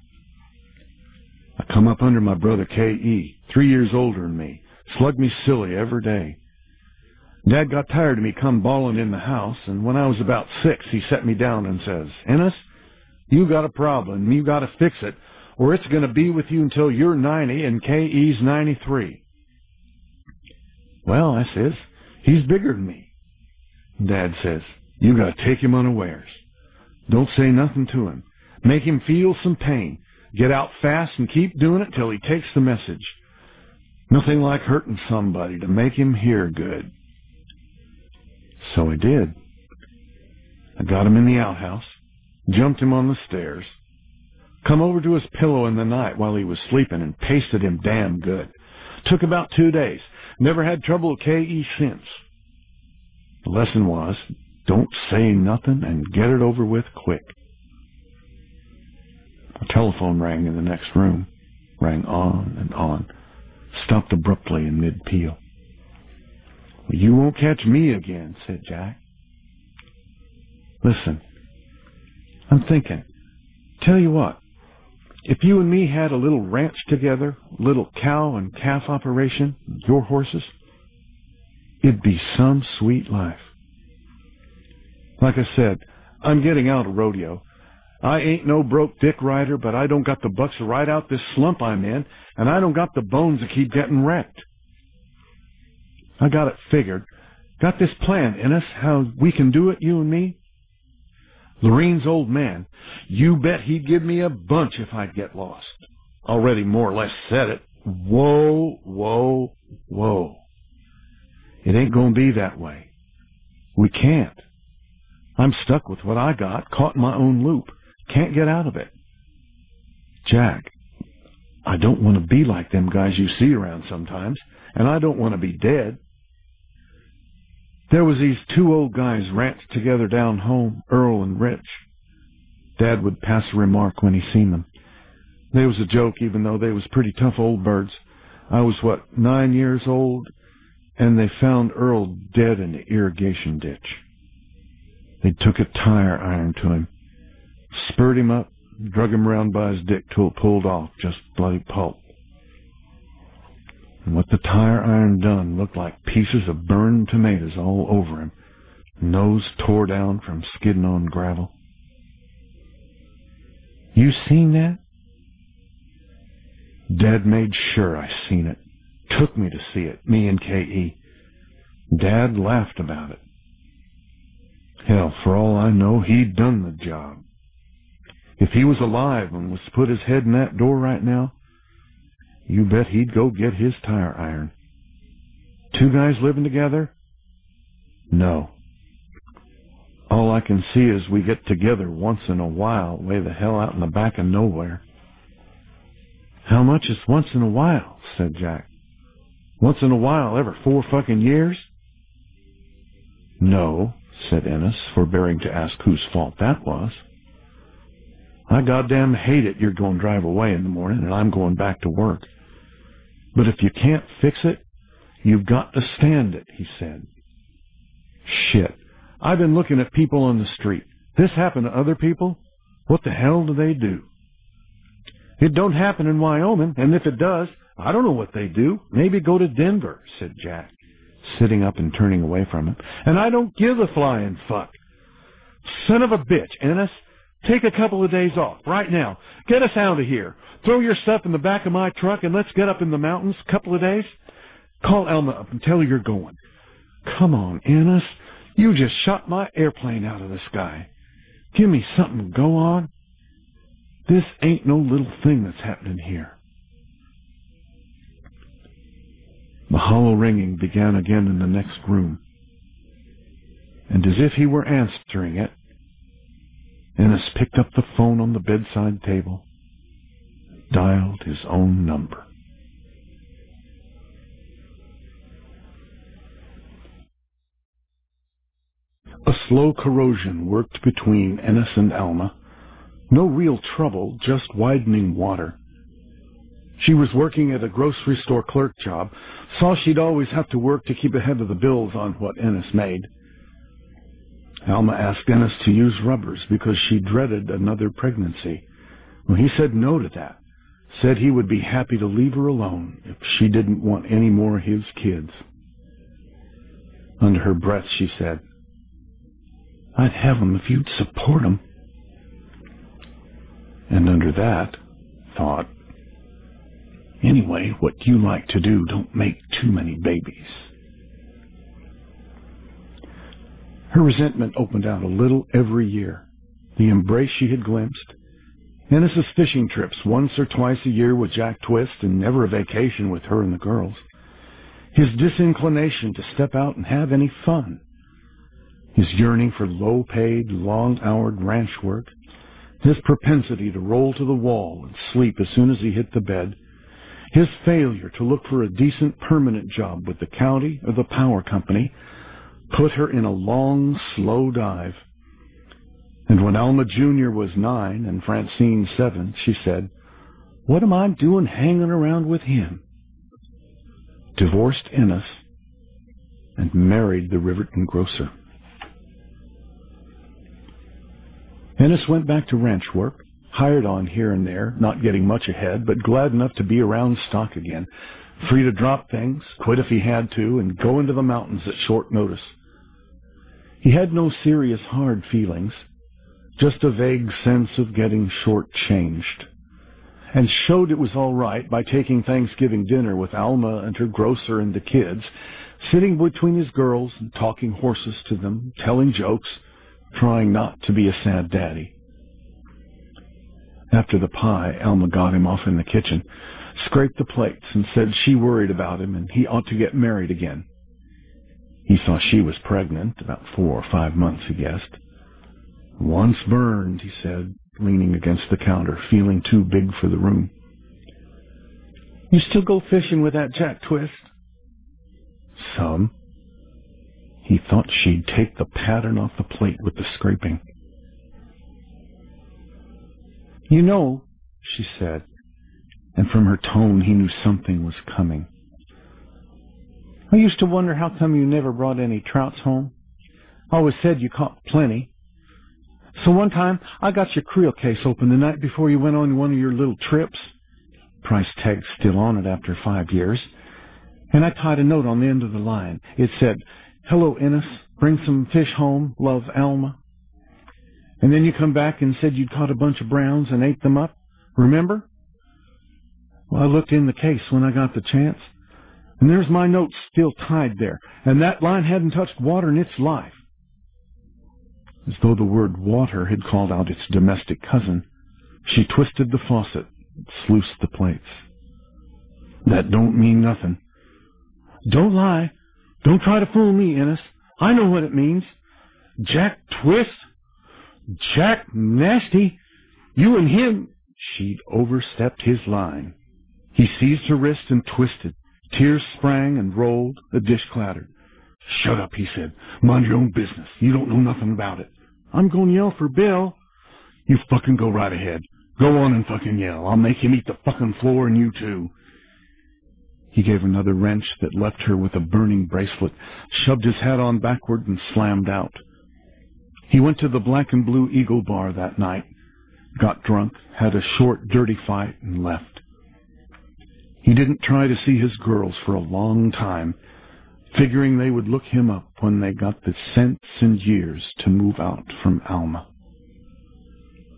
I come up under my brother K.E., 3 years older than me, slugged me silly every day. Dad got tired of me come bawling in the house, and when I was about 6, he set me down and says, 'Ennis, you got a problem, and you got to fix it, or it's going to be with you until you're 90 and K.E.'s 93. Well, I says, "He's bigger than me." Dad says, "You got to take him unawares. Don't say nothing to him. Make him feel some pain. Get out fast and keep doing it till he takes the message. Nothing like hurting somebody to make him hear good." So I did. I got him in the outhouse, jumped him on the stairs, come over to his pillow in the night while he was sleeping and pasted him damn good. Took about 2 days. Never had trouble with K.E. since. The lesson was, don't say nothing and get it over with quick. A telephone rang in the next room, rang on and on, stopped abruptly in mid-peal. "You won't catch me again," said Jack. "Listen, I'm thinking, tell you what, if you and me had a little ranch together, little cow and calf operation, your horses, it'd be some sweet life. Like I said, I'm getting out of rodeo. I ain't no broke dick rider, but I don't got the bucks to ride out this slump I'm in, and I don't got the bones to keep getting wrecked. I got it figured. Got this plan, Ennis, how we can do it, you and me. Lorene's old man, you bet he'd give me a bunch if I'd get lost. Already more or less said it. Whoa, whoa, whoa. It ain't gonna be that way. We can't. I'm stuck with what I got, caught in my own loop. Can't get out of it. Jack, I don't want to be like them guys you see around sometimes, and I don't want to be dead. There was these 2 old guys ranched together down home, Earl and Rich. Dad would pass a remark when he seen them. They was a joke, even though they was pretty tough old birds. I was, 9 years old, and they found Earl dead in the irrigation ditch. They took a tire iron to him, spurred him up, drug him around by his dick till it pulled off, just bloody pulp. And what the tire iron done looked like pieces of burned tomatoes all over him, nose tore down from skidding on gravel. You seen that? Dad made sure I seen it. Took me to see it, me and K.E. Dad laughed about it. Hell, for all I know, he'd done the job. If he was alive and was to put his head in that door right now, you bet he'd go get his tire iron. 2 guys living together? No. All I can see is we get together once in a while, way the hell out in the back of nowhere. How much is once in a while? Said Jack. Once in a while, every 4 fucking years? No, said Ennis, forbearing to ask whose fault that was. I goddamn hate it you're going to drive away in the morning and I'm going back to work. But if you can't fix it, you've got to stand it, he said. Shit. I've been looking at people on the street. This happen to other people? What the hell do they do? It don't happen in Wyoming, and if it does, I don't know what they do. Maybe go to Denver, said Jack, sitting up and turning away from him. And I don't give a flying fuck. Son of a bitch, Ennis. Take a couple of days off, right now. Get us out of here. Throw your stuff in the back of my truck and let's get up in the mountains a couple of days. Call Alma up and tell her you're going. Come on, Ennis. You just shot my airplane out of the sky. Give me something to go on. This ain't no little thing that's happening here. The hollow ringing began again in the next room. And as if he were answering it, Ennis picked up the phone on the bedside table, dialed his own number. A slow corrosion worked between Ennis and Alma. No real trouble, just widening water. She was working at a grocery store clerk job, saw she'd always have to work to keep ahead of the bills on what Ennis made. Alma asked Ennis to use rubbers because she dreaded another pregnancy. Well, he said no to that, said he would be happy to leave her alone if she didn't want any more of his kids. Under her breath, she said, "I'd have 'em if you'd support 'em." And under that, thought, "Anyway, what you like to do, don't make too many babies." Her resentment opened out a little every year. The embrace she had glimpsed, Ennis's fishing trips once or twice a year with Jack Twist and never a vacation with her and the girls, his disinclination to step out and have any fun, his yearning for low-paid, long-houred ranch work, his propensity to roll to the wall and sleep as soon as he hit the bed, his failure to look for a decent permanent job with the county or the power company, put her in a long, slow dive. And when Alma Jr. was 9 and Francine 7, she said, "What am I doing hanging around with him?" Divorced Ennis and married the Riverton grocer. Ennis went back to ranch work, hired on here and there, not getting much ahead, but glad enough to be around stock again, free to drop things, quit if he had to, and go into the mountains at short notice. He had no serious hard feelings, just a vague sense of getting short-changed, and showed it was all right by taking Thanksgiving dinner with Alma and her grocer and the kids, sitting between his girls and talking horses to them, telling jokes, trying not to be a sad daddy. After the pie, Alma got him off in the kitchen, scraped the plates, and said she worried about him and he ought to get married again. He saw she was pregnant, about 4 or 5 months, he guessed. "Once burned," he said, leaning against the counter, feeling too big for the room. "You still go fishing with that Jack Twist?" "Some." He thought she'd take the pattern off the plate with the scraping. "You know," she said, and from her tone he knew something was coming, "I used to wonder how come you never brought any trouts home. Always said you caught plenty. So one time I got your creel case open the night before you went on one of your little trips. Price tag's still on it after 5 years. And I tied a note on the end of the line. It said, 'Hello, Ennis. Bring some fish home. Love, Alma.' And then you come back and said you'd caught a bunch of browns and ate them up. Remember? Well, I looked in the case when I got the chance, and there's my note still tied there, and that line hadn't touched water in its life." As though the word water had called out its domestic cousin, she twisted the faucet and sluiced the plates. "That don't mean nothing." "Don't lie. Don't try to fool me, Ennis. I know what it means. Jack Twist? Jack Nasty? You and him—" She'd overstepped his line. He seized her wrist and twisted. Tears sprang and rolled. The dish clattered. "Shut up," he said. "Mind your own business. You don't know nothing about it." "I'm going to yell for Bill." "You fucking go right ahead. Go on and fucking yell. I'll make him eat the fucking floor and you too." He gave another wrench that left her with a burning bracelet, shoved his hat on backward and slammed out. He went to the Black and Blue Eagle Bar that night, got drunk, had a short, dirty fight, and left. He didn't try to see his girls for a long time, figuring they would look him up when they got the cents and years to move out from Alma.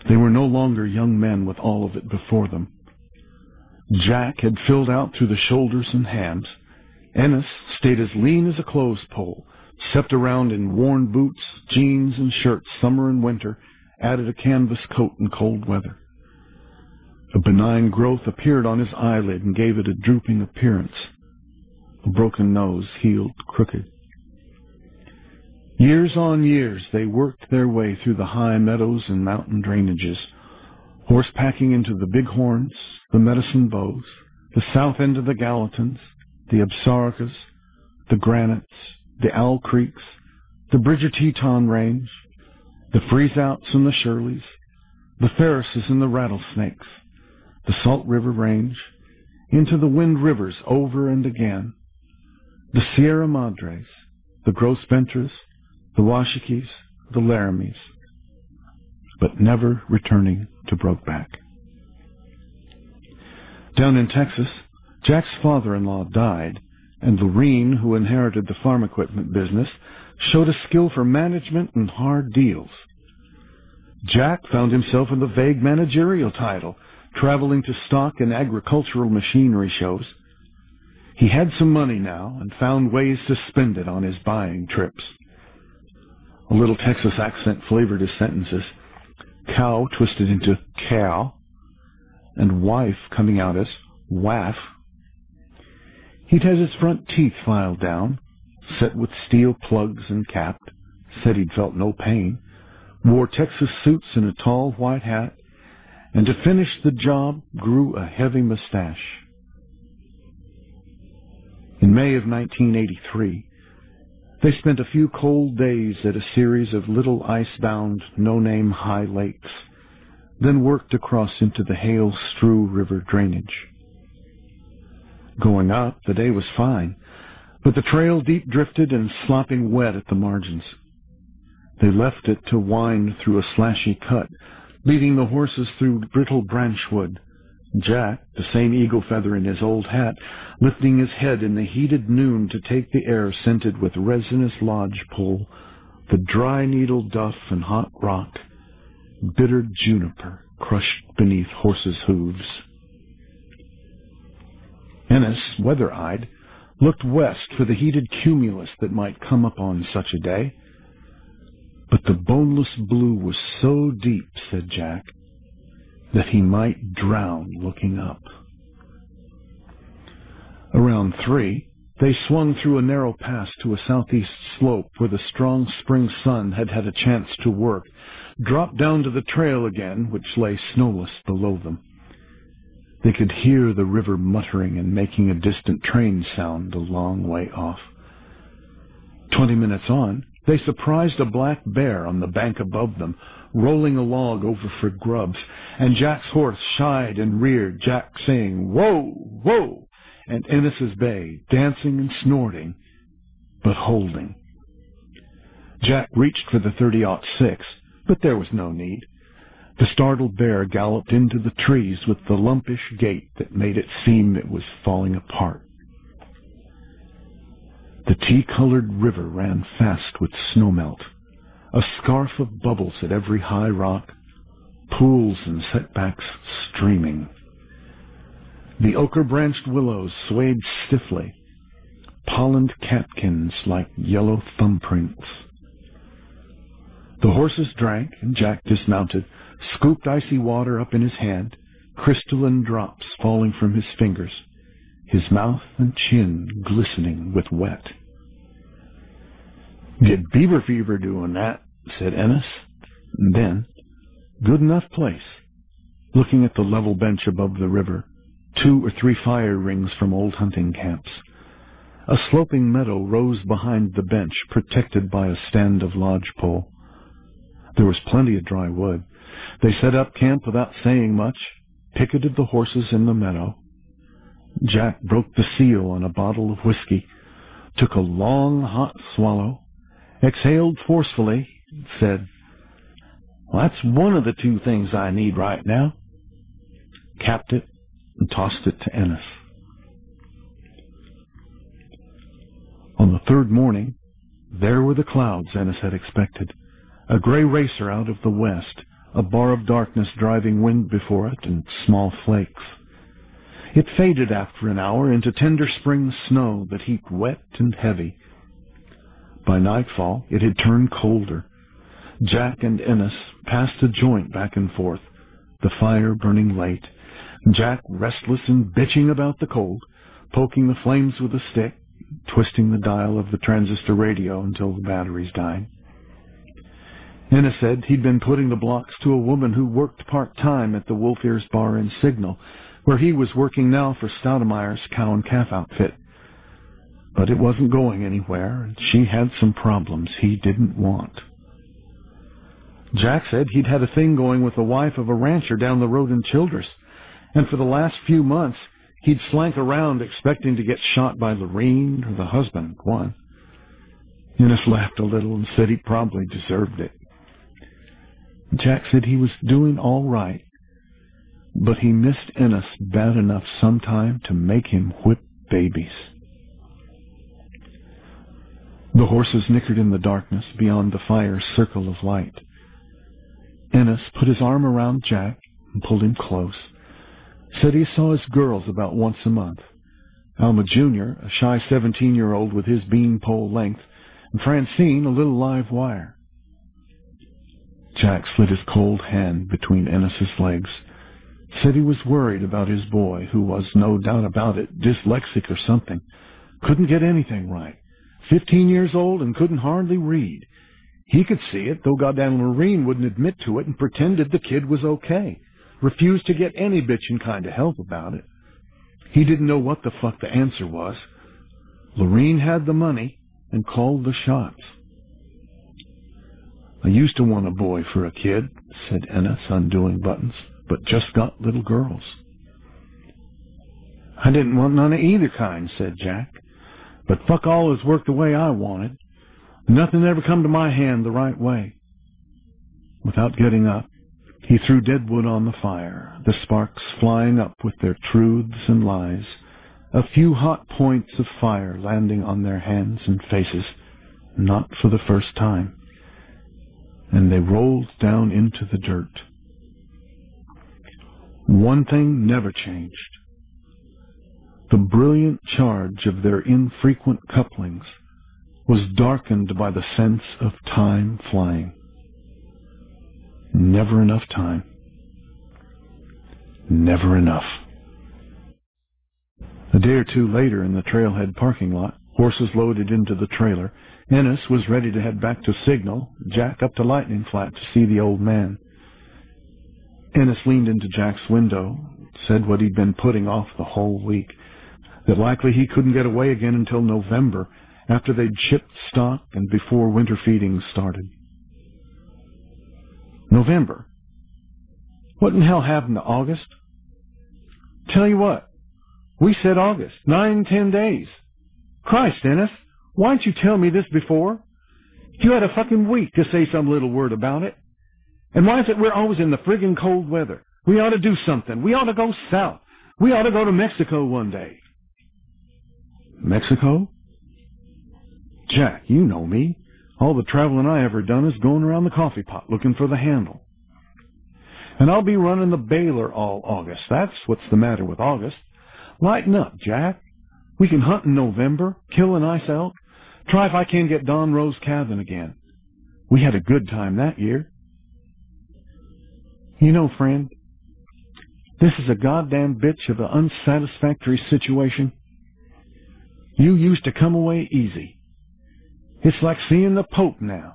They were no longer young men with all of it before them. Jack had filled out through the shoulders and hams. Ennis stayed as lean as a clothes pole, stepped around in worn boots, jeans, and shirts summer and winter, added a canvas coat in cold weather. A benign growth appeared on his eyelid and gave it a drooping appearance. A broken nose healed crooked. Years on years they worked their way through the high meadows and mountain drainages, horse-packing into the Bighorns, the Medicine Bows, the south end of the Gallatins, the Absarokas, the Granites, the Owl Creeks, the Bridger Teton Range, the Freeze-Outs and the Shirleys, the Ferrises and the Rattlesnakes, the Salt River Range, into the Wind Rivers over and again, the Sierra Madres, the Gros Ventres, the Washikis, the Laramies, but never returning to Brokeback. Down in Texas, Jack's father-in-law died, and Lorene, who inherited the farm equipment business, showed a skill for management and hard deals. Jack found himself in the vague managerial title, traveling to stock and agricultural machinery shows. He had some money now and found ways to spend it on his buying trips. A little Texas accent flavored his sentences. Cow twisted into cow, and wife coming out as waff. He'd had his front teeth filed down, set with steel plugs and capped, said he'd felt no pain, wore Texas suits and a tall white hat, and to finish the job grew a heavy mustache. In May of 1983, they spent a few cold days at a series of little ice-bound, no-name high lakes, then worked across into the Hale-Strew River drainage. Going up, the day was fine, but the trail deep-drifted and slopping wet at the margins. They left it to wind through a slashy cut, leading the horses through brittle branchwood. Jack, the same eagle feather in his old hat, lifting his head in the heated noon to take the air scented with resinous lodgepole, the dry needle duff and hot rock, bitter juniper crushed beneath horses' hooves. Ennis, weather-eyed, looked west for the heated cumulus that might come upon such a day. But the boneless blue was so deep, said Jack, that he might drown looking up. Around 3, they swung through a narrow pass to a southeast slope where the strong spring sun had had a chance to work, dropped down to the trail again, which lay snowless below them. They could hear the river muttering and making a distant train sound a long way off. 20 minutes on, they surprised a black bear on the bank above them, rolling a log over for grubs, and Jack's horse shied and reared, Jack saying, "Whoa, whoa," and Ennis's bay, dancing and snorting, but holding. Jack reached for the .30-06, but there was no need. The startled bear galloped into the trees with the lumpish gait that made it seem it was falling apart. The tea-colored river ran fast with snowmelt, a scarf of bubbles at every high rock, pools and setbacks streaming. The ochre-branched willows swayed stiffly, pollened catkins like yellow thumbprints. The horses drank, and Jack dismounted, scooped icy water up in his hand, crystalline drops falling from his fingers, his mouth and chin glistening with wet. "Get beaver fever doing that," said Ennis. And then, "Good enough place," looking at the level bench above the river, 2 or 3 fire rings from old hunting camps. A sloping meadow rose behind the bench, protected by a stand of lodgepole. There was plenty of dry wood. They set up camp without saying much, picketed the horses in the meadow. Jack broke the seal on a bottle of whiskey, took a long, hot swallow, exhaled forcefully, said, "Well, that's one of the 2 things I need right now," capped it, and tossed it to Ennis. On the 3rd morning, there were the clouds Ennis had expected, a gray racer out of the west, a bar of darkness driving wind before it and small flakes. It faded after an hour into tender spring snow that heaped wet and heavy. By nightfall, it had turned colder. Jack and Ennis passed a joint back and forth, the fire burning late, Jack restless and bitching about the cold, poking the flames with a stick, twisting the dial of the transistor radio until the batteries died. Ennis said he'd been putting the blocks to a woman who worked part-time at the Wolf Ears Bar and Signal, where he was working now for Stoudemire's cow and calf outfit. But it wasn't going anywhere, and she had some problems he didn't want. Jack said he'd had a thing going with the wife of a rancher down the road in Childress, and for the last few months he'd slank around expecting to get shot by Lorene or the husband, one. Ennis laughed a little and said he probably deserved it. Jack said he was doing all right, but he missed Ennis bad enough sometime to make him whip babies. The horses nickered in the darkness beyond the fire's circle of light. Ennis put his arm around Jack and pulled him close. Said he saw his girls about once a month. Alma Jr., a shy 17-year-old with his beanpole length, and Francine, a little live wire. Jack slid his cold hand between Ennis's legs. Said he was worried about his boy, who was, no doubt about it, dyslexic or something. Couldn't get anything right. 15 years old and couldn't hardly read. He could see it, though goddamn Lorene wouldn't admit to it and pretended the kid was okay. Refused to get any bitchin' kind of help about it. He didn't know what the fuck the answer was. Lorene had the money and called the shots. I used to want a boy for a kid, said Ennis, undoing buttons, but just got little girls. I didn't want none of either kind, said Jack, but fuck all has worked the way I wanted. Nothing ever come to my hand the right way. Without getting up, he threw dead wood on the fire, the sparks flying up with their truths and lies, a few hot points of fire landing on their hands and faces, not for the first time, and they rolled down into the dirt. One thing never changed. The brilliant charge of their infrequent couplings was darkened by the sense of time flying. Never enough time. Never enough. A day or two later, in the trailhead parking lot, horses loaded into the trailer, Ennis was ready to head back to Signal, Jack up to Lightning Flat to see the old man. Ennis leaned into Jack's window, said what he'd been putting off the whole week, that likely he couldn't get away again until November, after they'd shipped stock and before winter feedings started. November? What in hell happened to August? Tell you what, we said August, 9-10 days. Christ, Ennis, why didn't you tell me this before? You had a fucking week to say some little word about it. And why is it we're always in the friggin' cold weather? We ought to do something. We ought to go south. We ought to go to Mexico one day. Mexico? Jack, you know me. All the traveling I ever done is going around the coffee pot looking for the handle. And I'll be running the Baylor all August. That's what's the matter with August. Lighten up, Jack. We can hunt in November, kill an ice elk, try if I can get Don Rose calving again. We had a good time that year. You know, friend, this is a goddamn bitch of an unsatisfactory situation. You used to come away easy. It's like seeing the Pope now.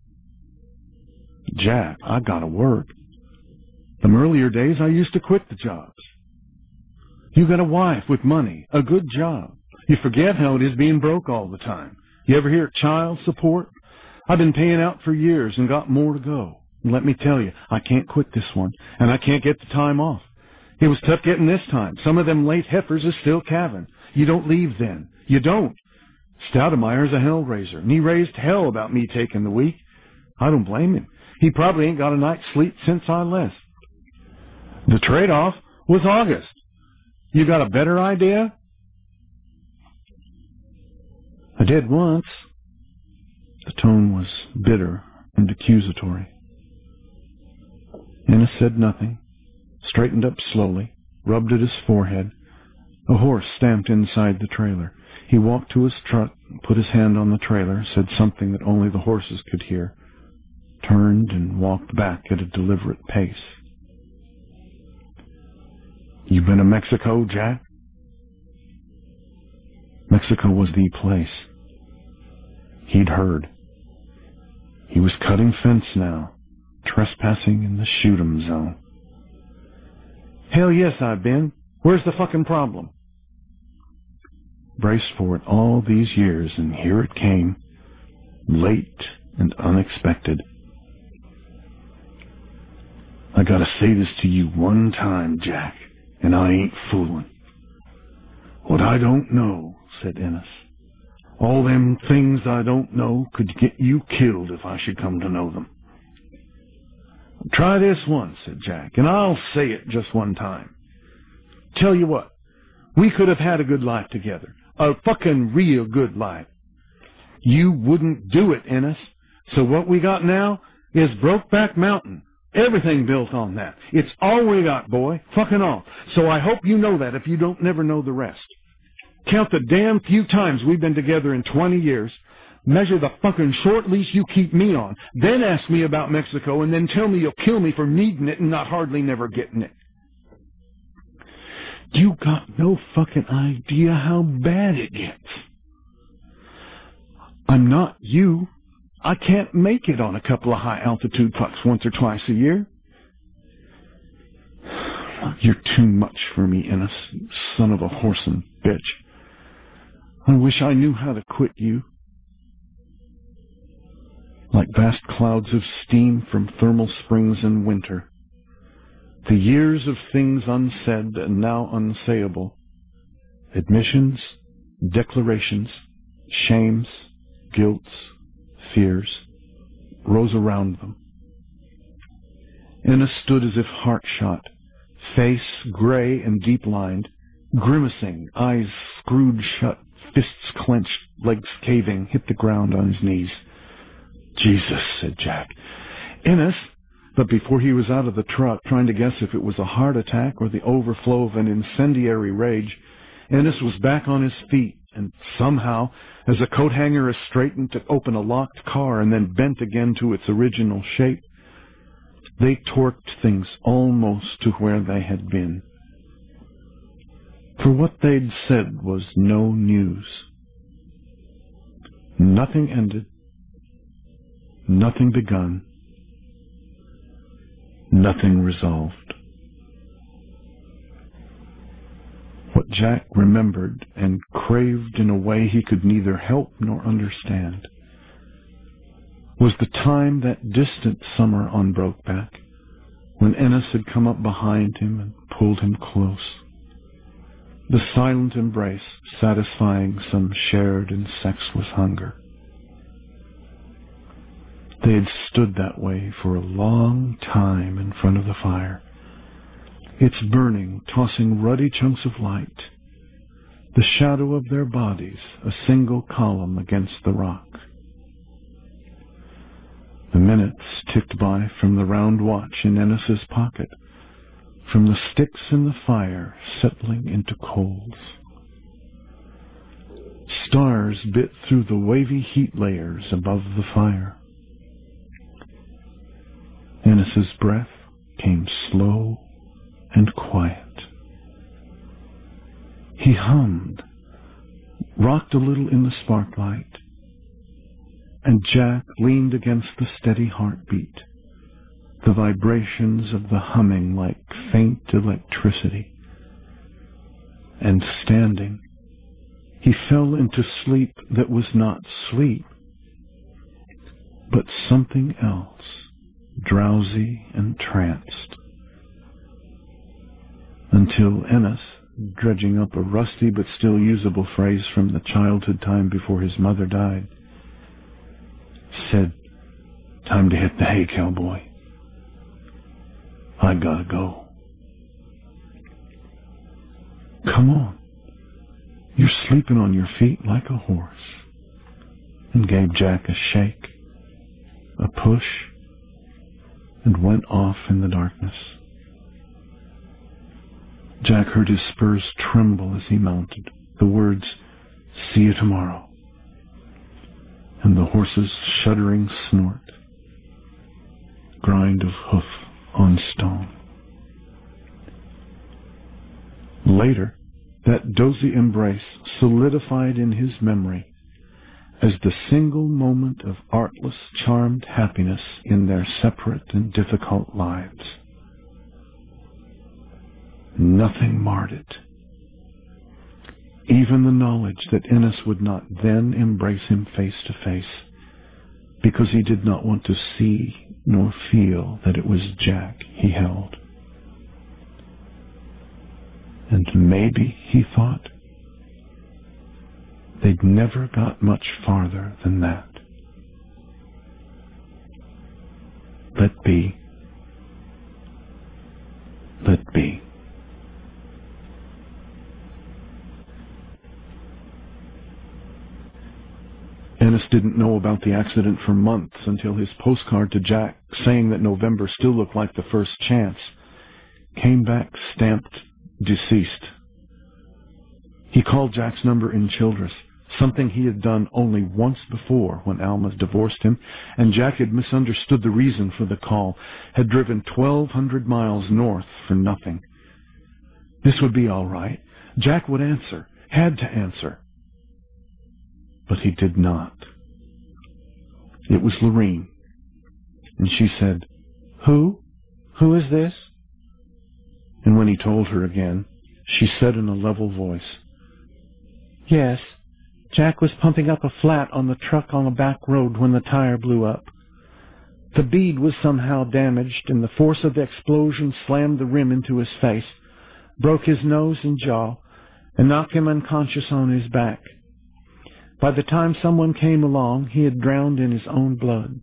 Jack, I gotta work. Them earlier days I used to quit the jobs. You got a wife with money, a good job. You forget how it is being broke all the time. You ever hear child support? I've been paying out for years and got more to go. And let me tell you, I can't quit this one, and I can't get the time off. It was tough getting this time. Some of them late heifers is still calving. You don't leave then. You don't. Stoudemire's a hell-raiser, and he raised hell about me taking the week. I don't blame him. He probably ain't got a night's sleep since I left. The trade-off was August. You got a better idea? I did once. The tone was bitter and accusatory. Ennis said nothing, straightened up slowly, rubbed at his forehead. A horse stamped inside the trailer. He walked to his truck, put his hand on the trailer, said something that only the horses could hear, turned and walked back at a deliberate pace. "You been to Mexico, Jack?" Mexico was the place. He'd heard. He was cutting fence now, trespassing in the shoot-'em zone. "Hell yes, I've been. Where's the fucking problem?" Braced for it all these years, and here it came, late and unexpected. "I gotta say this to you one time, Jack, and I ain't fooling. What I don't know," said Ennis, "all them things I don't know could get you killed if I should come to know them." "Try this once," said Jack, "and I'll say it just one time. Tell you what, we could have had a good life together. A fucking real good life. You wouldn't do it, Ennis. So what we got now is Brokeback Mountain. Everything built on that. It's all we got, boy. Fucking all. So I hope you know that if you don't never know the rest. Count the damn few times we've been together in 20 years. Measure the fucking short leash you keep me on. Then ask me about Mexico and then tell me you'll kill me for needing it and not hardly never getting it. You got no fucking idea how bad it gets. I'm not you. I can't make it on a couple of high-altitude pucks once or twice a year. You're too much for me, Ennis, son of a whoreson bitch. I wish I knew how to quit you. Like vast clouds of steam from thermal springs in winter. The years of things unsaid and now unsayable. Admissions, declarations, shames, guilts, fears, rose around them. Ennis stood as if heart-shot, face gray and deep-lined, grimacing, eyes screwed shut, fists clenched, legs caving, hit the ground on his knees. "Jesus," said Jack. "Ennis," but before he was out of the truck, trying to guess if it was a heart attack or the overflow of an incendiary rage, Ennis was back on his feet, and somehow, as a coat hanger is straightened to open a locked car and then bent again to its original shape, they torqued things almost to where they had been. For what they'd said was no news. Nothing ended, nothing begun, nothing resolved. What Jack remembered and craved in a way he could neither help nor understand was the time that distant summer on Brokeback, when Ennis had come up behind him and pulled him close. The silent embrace satisfying some shared and sexless hunger. They had stood that way for a long time in front of the fire, its burning, tossing ruddy chunks of light, the shadow of their bodies a single column against the rock. The minutes ticked by from the round watch in Ennis's pocket, from the sticks in the fire settling into coals. Stars bit through the wavy heat layers above the fire. Ennis's breath came slow and quiet. He hummed, rocked a little in the sparklight, and Jack leaned against the steady heartbeat, the vibrations of the humming like faint electricity. And standing, he fell into sleep that was not sleep, but something else, drowsy and tranced. Until Ennis, dredging up a rusty but still usable phrase from the childhood time before his mother died, said, "Time to hit the hay, cowboy. I gotta go." "Come on. You're sleeping on your feet like a horse," and gave Jack a shake, a push, and went off in the darkness. Jack heard his spurs tremble as he mounted, the words, "See you tomorrow," and the horse's shuddering snort, grind of hoof on stone. Later, that dozy embrace solidified in his memory as the single moment of artless, charmed happiness in their separate and difficult lives. Nothing marred it. Even the knowledge that Ennis would not then embrace him face to face, because he did not want to see nor feel that it was Jack he held. And maybe, he thought, they'd never got much farther than that. Let be. Let be. Ennis didn't know about the accident for months until his postcard to Jack, saying that November still looked like the first chance, came back stamped deceased. He called Jack's number in Childress, something he had done only once before when Alma divorced him, and Jack had misunderstood the reason for the call, had driven 1,200 miles north for nothing. This would be all right. Jack would answer, had to answer. But he did not. It was Lorene, and she said, "Who? Who is this?" And when he told her again, she said in a level voice, "Yes, Jack was pumping up a flat on the truck on a back road when the tire blew up. The bead was somehow damaged, and the force of the explosion slammed the rim into his face, broke his nose and jaw, and knocked him unconscious on his back. By the time someone came along, he had drowned in his own blood."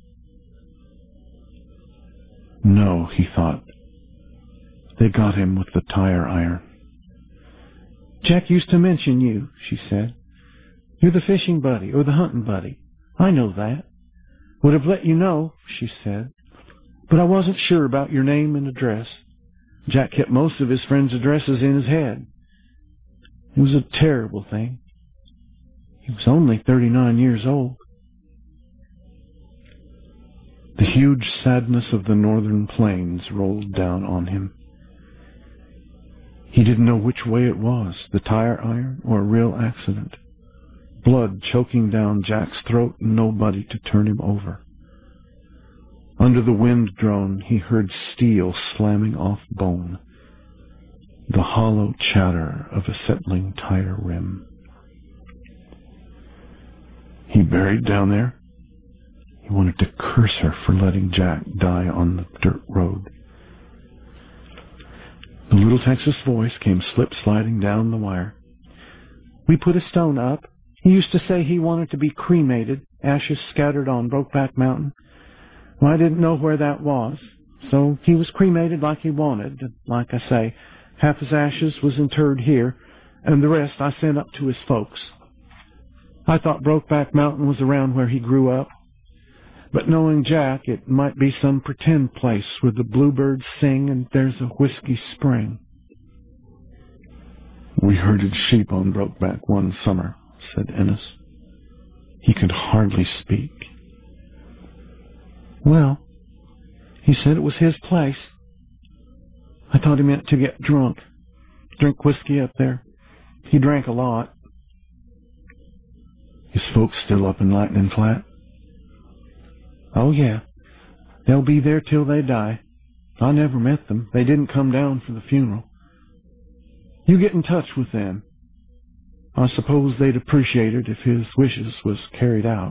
No, he thought. They got him with the tire iron. "Jack used to mention you," she said. "You're the fishing buddy or the hunting buddy. I know that. Would have let you know," she said, "but I wasn't sure about your name and address. Jack kept most of his friends' addresses in his head. It was a terrible thing. He was only 39 years old." The huge sadness of the northern plains rolled down on him. He didn't know which way it was, the tire iron or a real accident. Blood choking down Jack's throat and nobody to turn him over. Under the wind drone, he heard steel slamming off bone, the hollow chatter of a settling tire rim. He buried down there. He wanted to curse her for letting Jack die on the dirt road. The little Texas voice came slip-sliding down the wire. "We put a stone up. He used to say he wanted to be cremated, ashes scattered on Brokeback Mountain. Well, I didn't know where that was, so he was cremated like he wanted. Like I say, half his ashes was interred here, and the rest I sent up to his folks. I thought Brokeback Mountain was around where he grew up, but knowing Jack, it might be some pretend place where the bluebirds sing and there's a whiskey spring." "We herded sheep on Brokeback one summer," said Ennis. He could hardly speak. "Well, he said it was his place. I thought he meant to get drunk, drink whiskey up there. He drank a lot." "His folks still up in Lightning Flat?" "Oh, yeah. They'll be there till they die. I never met them. They didn't come down for the funeral. You get in touch with them. I suppose they'd appreciate it if his wishes was carried out."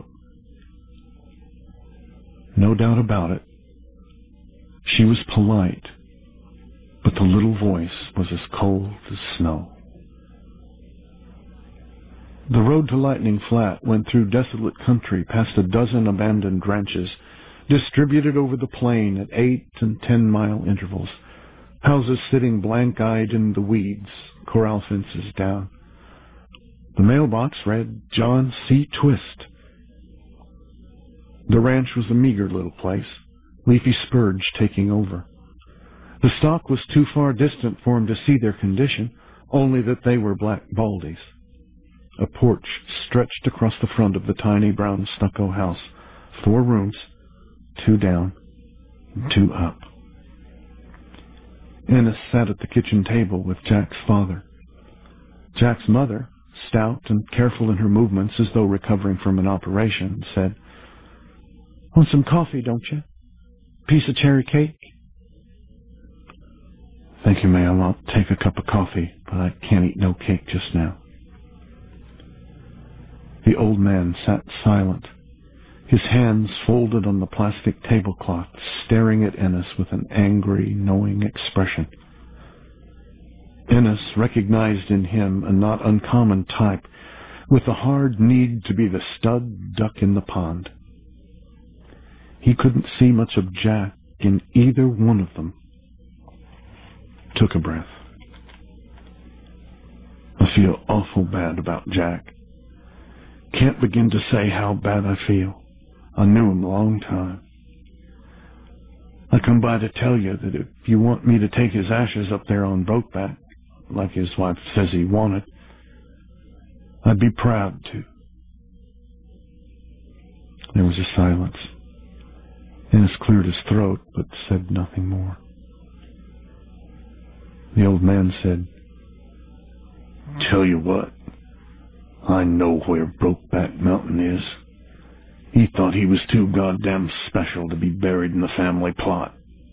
No doubt about it. She was polite, but the little voice was as cold as snow. The road to Lightning Flat went through desolate country past a dozen abandoned ranches, distributed over the plain at 8 and 10-mile intervals, houses sitting blank-eyed in the weeds, corral fences down. The mailbox read John C. Twist. The ranch was a meager little place, leafy spurge taking over. The stalk was too far distant for him to see their condition, only that they were black baldies. A porch stretched across the front of the tiny brown stucco house. 4 rooms, 2 down, 2 up. Ennis sat at the kitchen table with Jack's father. Jack's mother, stout and careful in her movements as though recovering from an operation, said, "Want some coffee, don't you? Piece of cherry cake?" "Thank you, ma'am. I'll take a cup of coffee, but I can't eat no cake just now." The old man sat silent, his hands folded on the plastic tablecloth, staring at Ennis with an angry, knowing expression. Ennis recognized in him a not uncommon type, with a hard need to be the stud duck in the pond. He couldn't see much of Jack in either one of them. Took a breath. "I feel awful bad about Jack. Can't begin to say how bad I feel. I knew him a long time. I come by to tell you that if you want me to take his ashes up there on Brokeback, like his wife says he wanted, I'd be proud to." There was a silence. Ennis cleared his throat, but said nothing more. The old man said, "Tell you what, I know where Brokeback Mountain is. He thought he was too goddamn special to be buried in the family plot."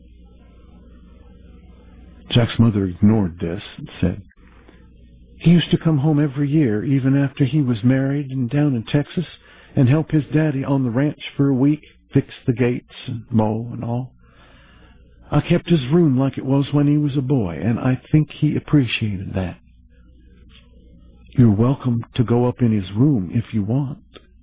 Jack's mother ignored this and said, "He used to come home every year, even after he was married and down in Texas, and help his daddy on the ranch for a week, fix the gates and mow and all. I kept his room like it was when he was a boy, and I think he appreciated that. You're welcome to go up in his room if you want."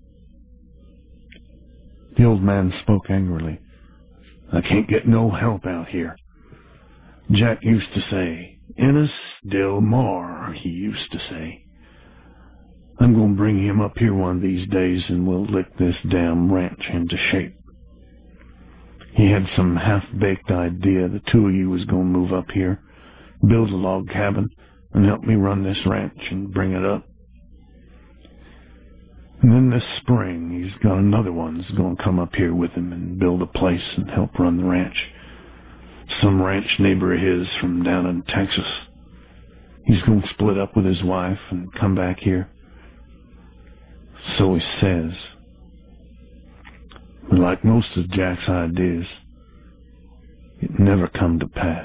The old man spoke angrily. "I can't get no help out here. Jack used to say, Ennis Del Mar, he used to say. I'm going to bring him up here one of these days and we'll lick this damn ranch into shape. He had some half-baked idea the two of you was going to move up here, build a log cabin, and help me run this ranch and bring it up. And then this spring, he's got another one that's going to come up here with him and build a place and help run the ranch. Some ranch neighbor of his from down in Texas. He's going to split up with his wife and come back here. So he says. But like most of Jack's ideas, it never come to pass.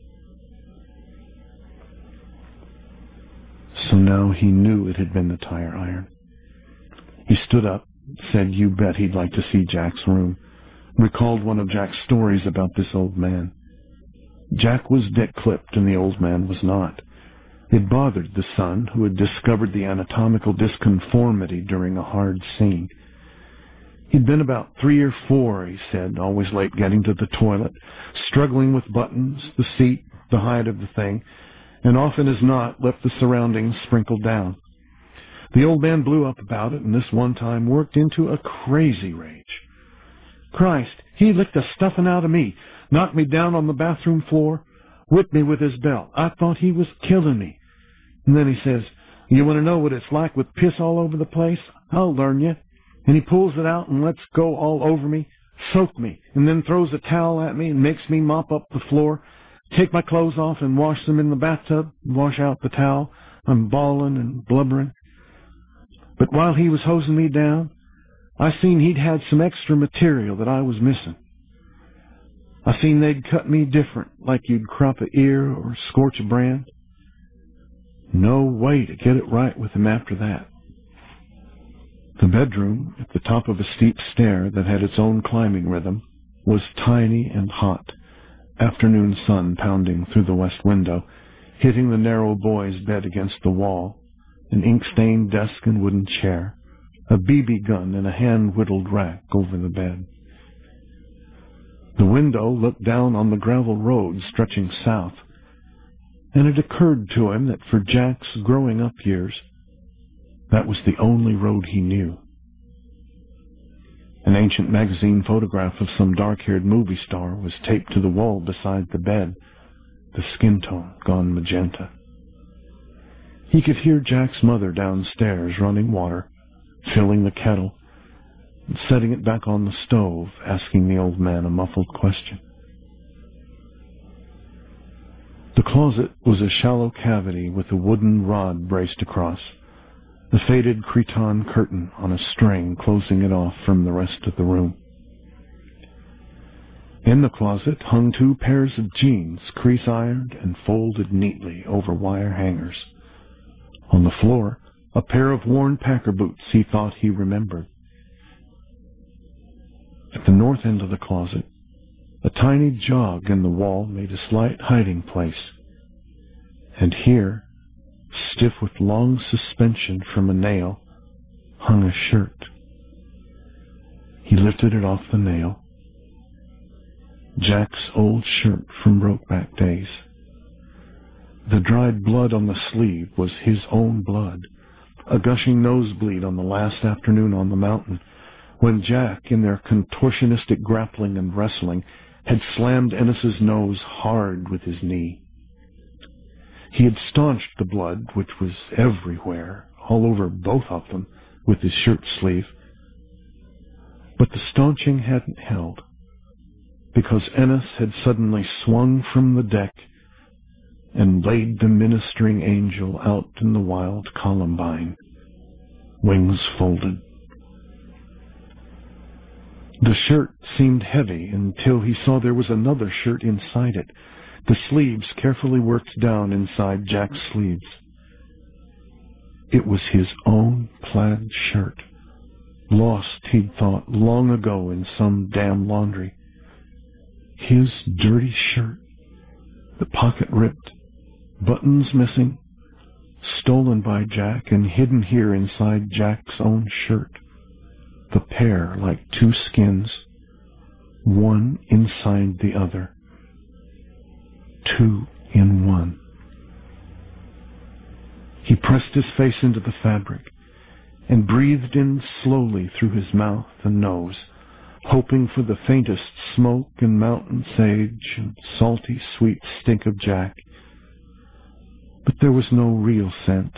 So now he knew it had been the tire iron. He stood up, said you bet he'd like to see Jack's room, recalled one of Jack's stories about this old man. Jack was dead-clipped and the old man was not. It bothered the son, who had discovered the anatomical disconformity during a hard scene. He'd been about 3 or 4, he said, always late getting to the toilet, struggling with buttons, the seat, the height of the thing, and often as not left the surroundings sprinkled down. The old man blew up about it, and this one time worked into a crazy rage. Christ, he licked the stuffing out of me, knocked me down on the bathroom floor, whipped me with his belt. I thought he was killing me. And then he says, you want to know what it's like with piss all over the place? I'll learn you. And he pulls it out and lets go all over me, soak me, and then throws a towel at me and makes me mop up the floor, take my clothes off and wash them in the bathtub, wash out the towel. I'm bawling and blubbering. But while he was hosing me down, I seen he'd had some extra material that I was missing. I seen they'd cut me different, like you'd crop an ear or scorch a brand. No way to get it right with him after that. The bedroom, at the top of a steep stair that had its own climbing rhythm, was tiny and hot, afternoon sun pounding through the west window, hitting the narrow boy's bed against the wall, an ink-stained desk and wooden chair, a BB gun in a hand-whittled rack over the bed. The window looked down on the gravel road stretching south, and it occurred to him that for Jack's growing-up years, that was the only road he knew. An ancient magazine photograph of some dark-haired movie star was taped to the wall beside the bed, the skin tone gone magenta. He could hear Jack's mother downstairs running water, filling the kettle, and setting it back on the stove, asking the old man a muffled question. The closet was a shallow cavity with a wooden rod braced across, a faded cretonne curtain on a string closing it off from the rest of the room. In the closet hung 2 pairs of jeans, crease-ironed and folded neatly over wire hangers. On the floor, a pair of worn Packer boots he thought he remembered. At the north end of the closet, a tiny jog in the wall made a slight hiding place, and here, stiff with long suspension from a nail, hung a shirt. He lifted it off the nail. Jack's old shirt from Brokeback days. The dried blood on the sleeve was his own blood, a gushing nosebleed on the last afternoon on the mountain, when Jack, in their contortionistic grappling and wrestling, had slammed Ennis's nose hard with his knee. He had staunched the blood, which was everywhere, all over both of them, with his shirt sleeve. But the staunching hadn't held, because Ennis had suddenly swung from the deck and laid the ministering angel out in the wild columbine, wings folded. The shirt seemed heavy until he saw there was another shirt inside it, the sleeves carefully worked down inside Jack's sleeves. It was his own plaid shirt, lost, he'd thought, long ago in some damn laundry. His dirty shirt, the pocket ripped, buttons missing, stolen by Jack and hidden here inside Jack's own shirt. The pair like 2 skins, one inside the other. 2 in 1. He pressed his face into the fabric and breathed in slowly through his mouth and nose, hoping for the faintest smoke and mountain sage and salty, sweet stink of Jack. But there was no real scent,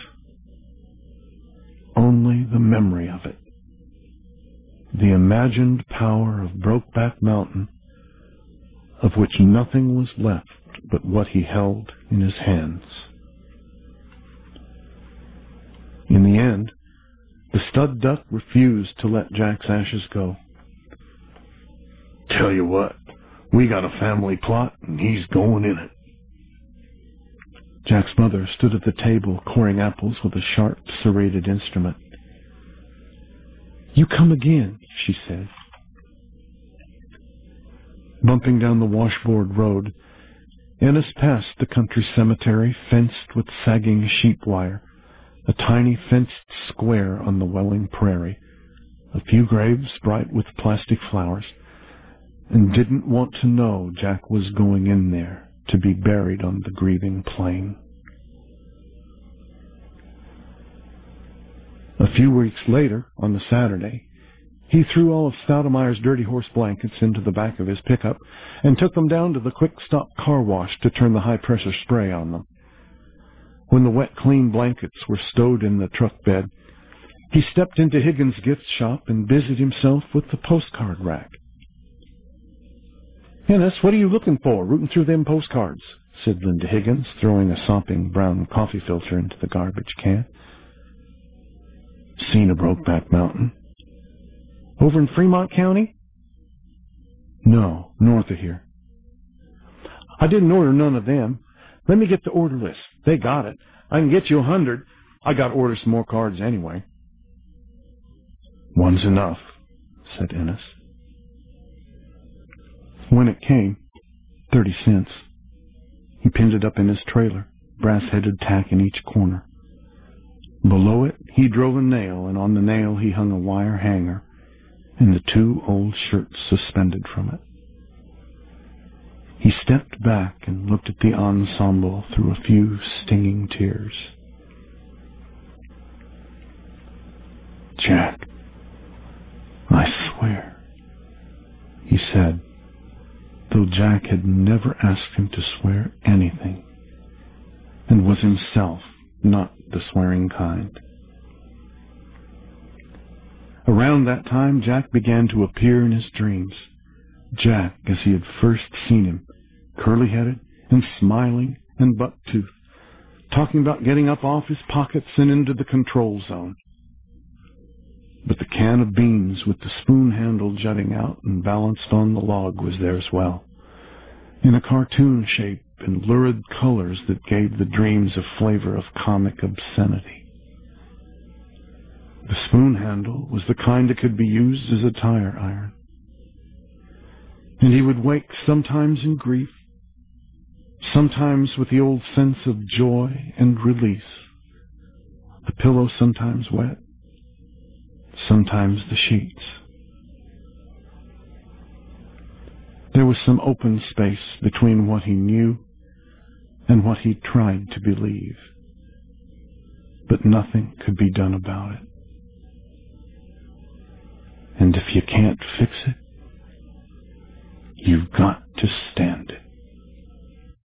only the memory of it, the imagined power of Brokeback Mountain, of which nothing was left but what he held in his hands. In the end, the stud duck refused to let Jack's ashes go. "Tell you what, we got a family plot, and he's going in it." Jack's mother stood at the table coring apples with a sharp, serrated instrument. "You come again," she said. Bumping down the washboard road, Ennis passed the country cemetery fenced with sagging sheep wire, a tiny fenced square on the welling prairie, a few graves bright with plastic flowers, and didn't want to know Jack was going in there to be buried on the grieving plain. A few weeks later, on the Saturday, he threw all of Stoudemeier's dirty horse blankets into the back of his pickup and took them down to the quick-stop car wash to turn the high-pressure spray on them. When the wet, clean blankets were stowed in the truck bed, he stepped into Higgins' gift shop and busied himself with the postcard rack. "Ennis, what are you looking for, rooting through them postcards?" said Linda Higgins, throwing a sopping brown coffee filter into the garbage can. "Seen a Brokeback Mountain." "Over in Fremont County?" "No, north of here." "I didn't order none of them. Let me get the order list. They got it. I can get you 100. I got to order some more cards anyway." "One's enough," said Ennis. When it came, 30 cents. He pinned it up in his trailer, brass-headed tack in each corner. Below it, he drove a nail, and on the nail he hung a wire hanger and the 2 old shirts suspended from it. He stepped back and looked at the ensemble through a few stinging tears. "Jack, I swear he said, though Jack had never asked him to swear anything, and was himself not the swearing kind. Around that time, Jack began to appear in his dreams. Jack, as he had first seen him, curly-headed and smiling and buck-toothed, talking about getting up off his pockets and into the control zone. But the can of beans with the spoon handle jutting out and balanced on the log was there as well, in a cartoon shape and lurid colors that gave the dreams a flavor of comic obscenity. The spoon handle was the kind that could be used as a tire iron. And he would wake sometimes in grief, sometimes with the old sense of joy and release. The pillow sometimes wet, sometimes the sheets. There was some open space between what he knew and what he tried to believe, but nothing could be done about it. And if you can't fix it, you've got to stand it.